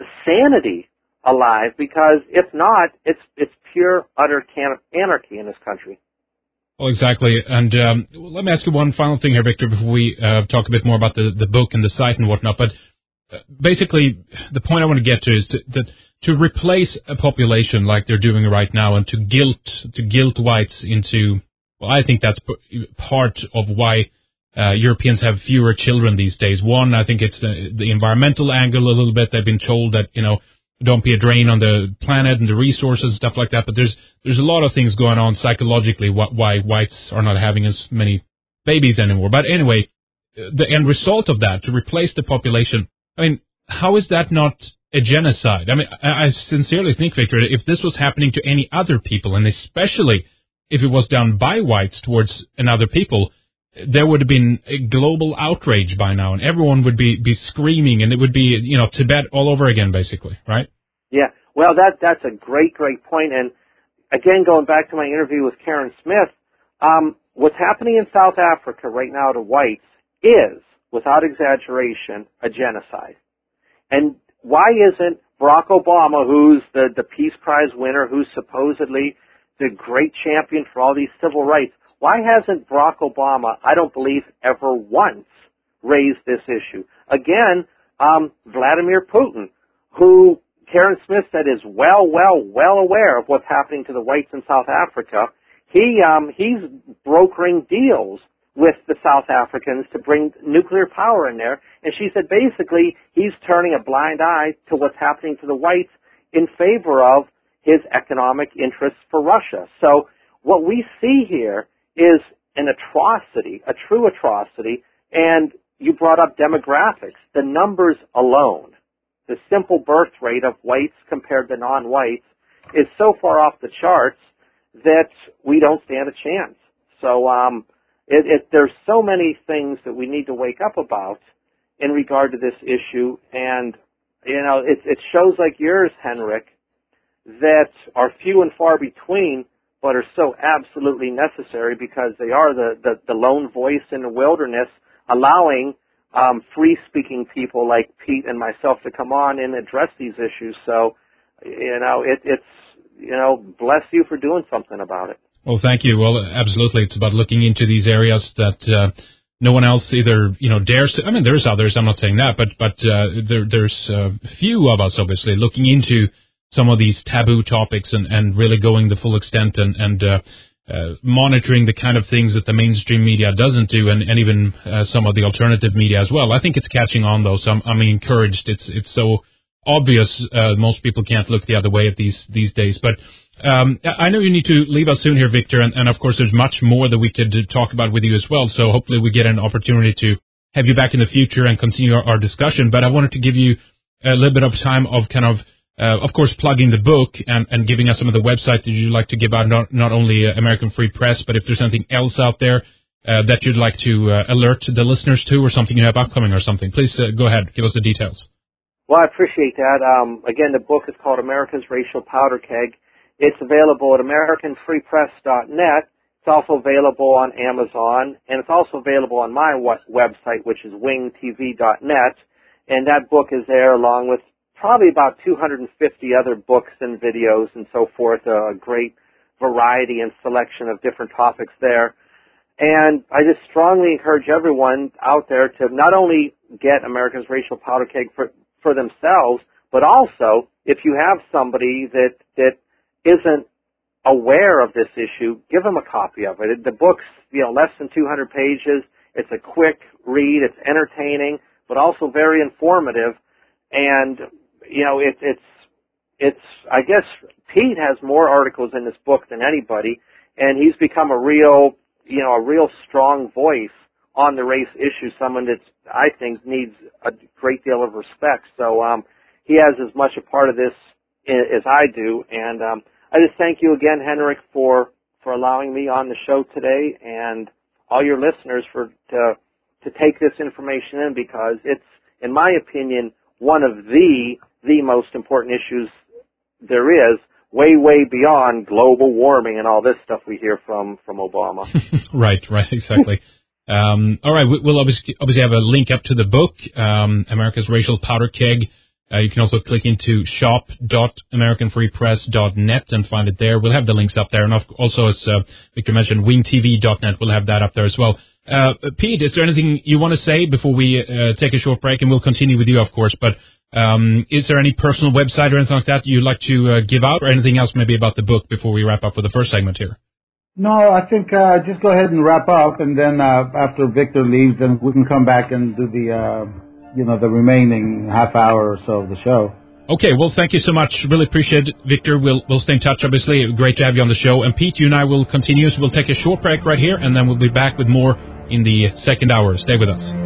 [SPEAKER 3] sanity alive, because if not, it's it's pure, utter can- anarchy in this country.
[SPEAKER 1] Well, exactly. And um, let me ask you one final thing here, Victor, before we uh, talk a bit more about the, the book and the site and whatnot. But uh, basically, the point I want to get to is to, that to replace a population like they're doing right now, and to guilt to guilt whites into, well, I think that's p- part of why uh, Europeans have fewer children these days. One, I think it's the, the environmental angle a little bit. They've been told that, you know, don't be a drain on the planet and the resources and stuff like that. But there's there's a lot of things going on psychologically wh- why whites are not having as many babies anymore. But anyway, the end result of that, to replace the population, I mean, how is that not a genocide? I mean, I, I sincerely think, Victor, if this was happening to any other people, and especially if it was done by whites towards another people, there would have been a global outrage by now, and everyone would be, be screaming, and it would be, you know, Tibet all over again, basically, right?
[SPEAKER 3] Yeah, well, that that's a great, great point. And again, going back to my interview with Karen Smith, um, what's happening in South Africa right now to whites is, without exaggeration, a genocide. And why isn't Barack Obama, who's the, the Peace Prize winner, who's supposedly the great champion for all these civil rights, why hasn't Barack Obama, I don't believe, ever once raised this issue? Again, um, Vladimir Putin, who Karen Smith said is well, well, well aware of what's happening to the whites in South Africa. He, um, he's brokering deals with the South Africans to bring nuclear power in there. And she said basically he's turning a blind eye to what's happening to the whites in favor of his economic interests for Russia. So what we see here is an atrocity, a true atrocity. And you brought up demographics. The numbers alone the simple birth rate of whites compared to non-whites is so far off the charts that we don't stand a chance. So um, it, it, there's so many things that we need to wake up about in regard to this issue, and you know, it, it shows like yours, Henrik, that are few and far between, but are so absolutely necessary because they are the, the, the lone voice in the wilderness, allowing um, free-speaking people like Pete and myself to come on and address these issues. So, you know, it, it's, you know, bless you for doing something about it.
[SPEAKER 1] Well, thank you. Well, absolutely. It's about looking into these areas that uh, no one else either, you know, dares to. I mean, there's others. I'm not saying that, but but uh, there, there's uh, few of us, obviously, looking into some of these taboo topics and, and really going the full extent and, and uh, uh, monitoring the kind of things that the mainstream media doesn't do, and, and even uh, some of the alternative media as well. I think it's catching on, though, so I'm, I'm encouraged. It's it's so obvious. Uh, most people can't look the other way at these these days. But um, I know you need to leave us soon here, Victor, and, and of course there's much more that we could talk about with you as well. So hopefully we get an opportunity to have you back in the future and continue our, our discussion. But I wanted to give you a little bit of time of kind of Uh, of course, plugging the book and, and giving us some of the website that you'd like to give out, not, not only uh, American Free Press, but if there's anything else out there uh, that you'd like to uh, alert the listeners to, or something you have upcoming or something, please uh, go ahead. Give us the details.
[SPEAKER 3] Well, I appreciate that. Um, again, the book is called America's Racial Powder Keg. It's available at american free press dot net. It's also available on Amazon, and it's also available on my website, which is wing t v dot net. And that book is there along with probably about two hundred fifty other books and videos and so forth, a great variety and selection of different topics there. And I just strongly encourage everyone out there to not only get America's Racial Powder Keg for, for themselves, but also if you have somebody that, that isn't aware of this issue, give them a copy of it. The book's, you know, less than two hundred pages. It's a quick read. It's entertaining, but also very informative. And you know, it, it's, it's, I guess Pete has more articles in this book than anybody, and he's become a real, you know, a real strong voice on the race issue, someone that I think needs a great deal of respect. So, um, he has as much a part of this as I do, and, um, I just thank you again, Henrik, for, for allowing me on the show today, and all your listeners for, to, to take this information in, because it's, in my opinion, one of the the most important issues there is, way, way beyond global warming and all this stuff we hear from, from Obama.
[SPEAKER 1] right, right, exactly. um, all right, we'll obviously, obviously have a link up to the book, um, America's Racial Powder Keg. Uh, you can also click into shop dot american free press dot net and find it there. We'll have the links up there. And also, as uh, Victor mentioned, wing t v dot net, we'll have that up there as well. Uh, Pete, is there anything you want to say before we uh, take a short break? And we'll continue with you, of course. But um, is there any personal website or anything like that you'd like to uh, give out, or anything else maybe about the book before we wrap up with the first segment here?
[SPEAKER 2] No, I think uh, just go ahead and wrap up, and then uh, after Victor leaves, then we can come back and do the, uh, you know, the remaining half hour or so of the show.
[SPEAKER 1] Okay, well, thank you so much. Really appreciate it, Victor. We'll we'll stay in touch, obviously. Great to have you on the show. And Pete, you and I will continue, so we'll take a short break right here, and then we'll be back with more in the second hour. Stay with us.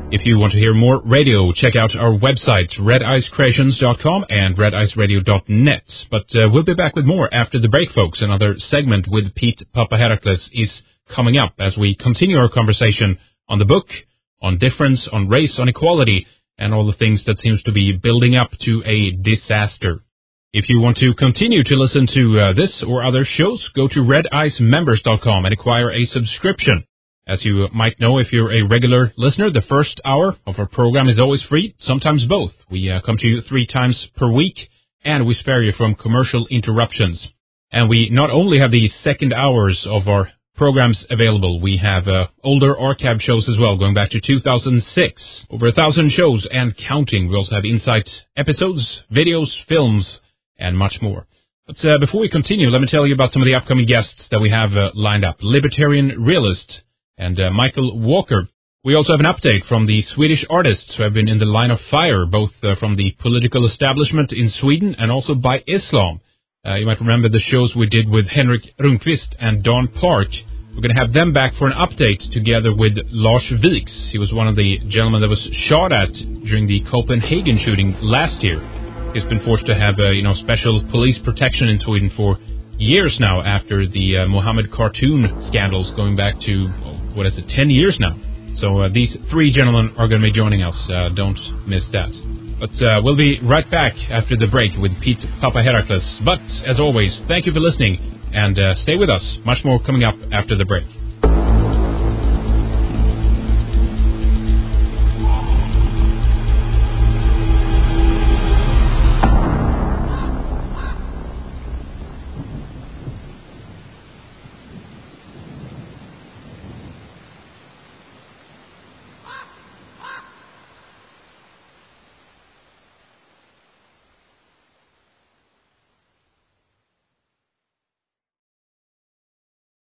[SPEAKER 1] If you want to hear more radio, check out our websites, red ice creations dot com and red ice radio dot net. But uh, we'll be back with more after the break, folks. Another segment with Pete Papaherakles is coming up as we continue our conversation on the book, on difference, on race, on equality, and all the things that seems to be building up to a disaster. If you want to continue to listen to uh, this or other shows, go to red ice members dot com and acquire a subscription. As you might know, if you're a regular listener, the first hour of our program is always free, sometimes both. We uh, come to you three times per week, and we spare you from commercial interruptions. And we not only have the second hours of our programs available, we have uh, older archive shows as well, going back to two thousand six. Over a thousand shows and counting. We also have insight episodes, videos, films, and much more. But uh, before we continue, let me tell you about some of the upcoming guests that we have uh, lined up. Libertarian realist and uh, Michael Walker. We also have an update from the Swedish artists who have been in the line of fire, both uh, from the political establishment in Sweden and also by Islam. Uh, you might remember the shows we did with Henrik Rundqvist and Don Park. We're going to have them back for an update together with Lars Viks. He was one of the gentlemen that was shot at during the Copenhagen shooting last year. He's been forced to have uh, you know, special police protection in Sweden for years now after the uh, Mohammed cartoon scandals going back to, what is it, ten years now. So uh, these three gentlemen are going to be joining us. Uh, don't miss that. But uh, we'll be right back after the break with Pete Papaherakles. But, as always, thank you for listening, and uh, stay with us. Much more coming up after the break.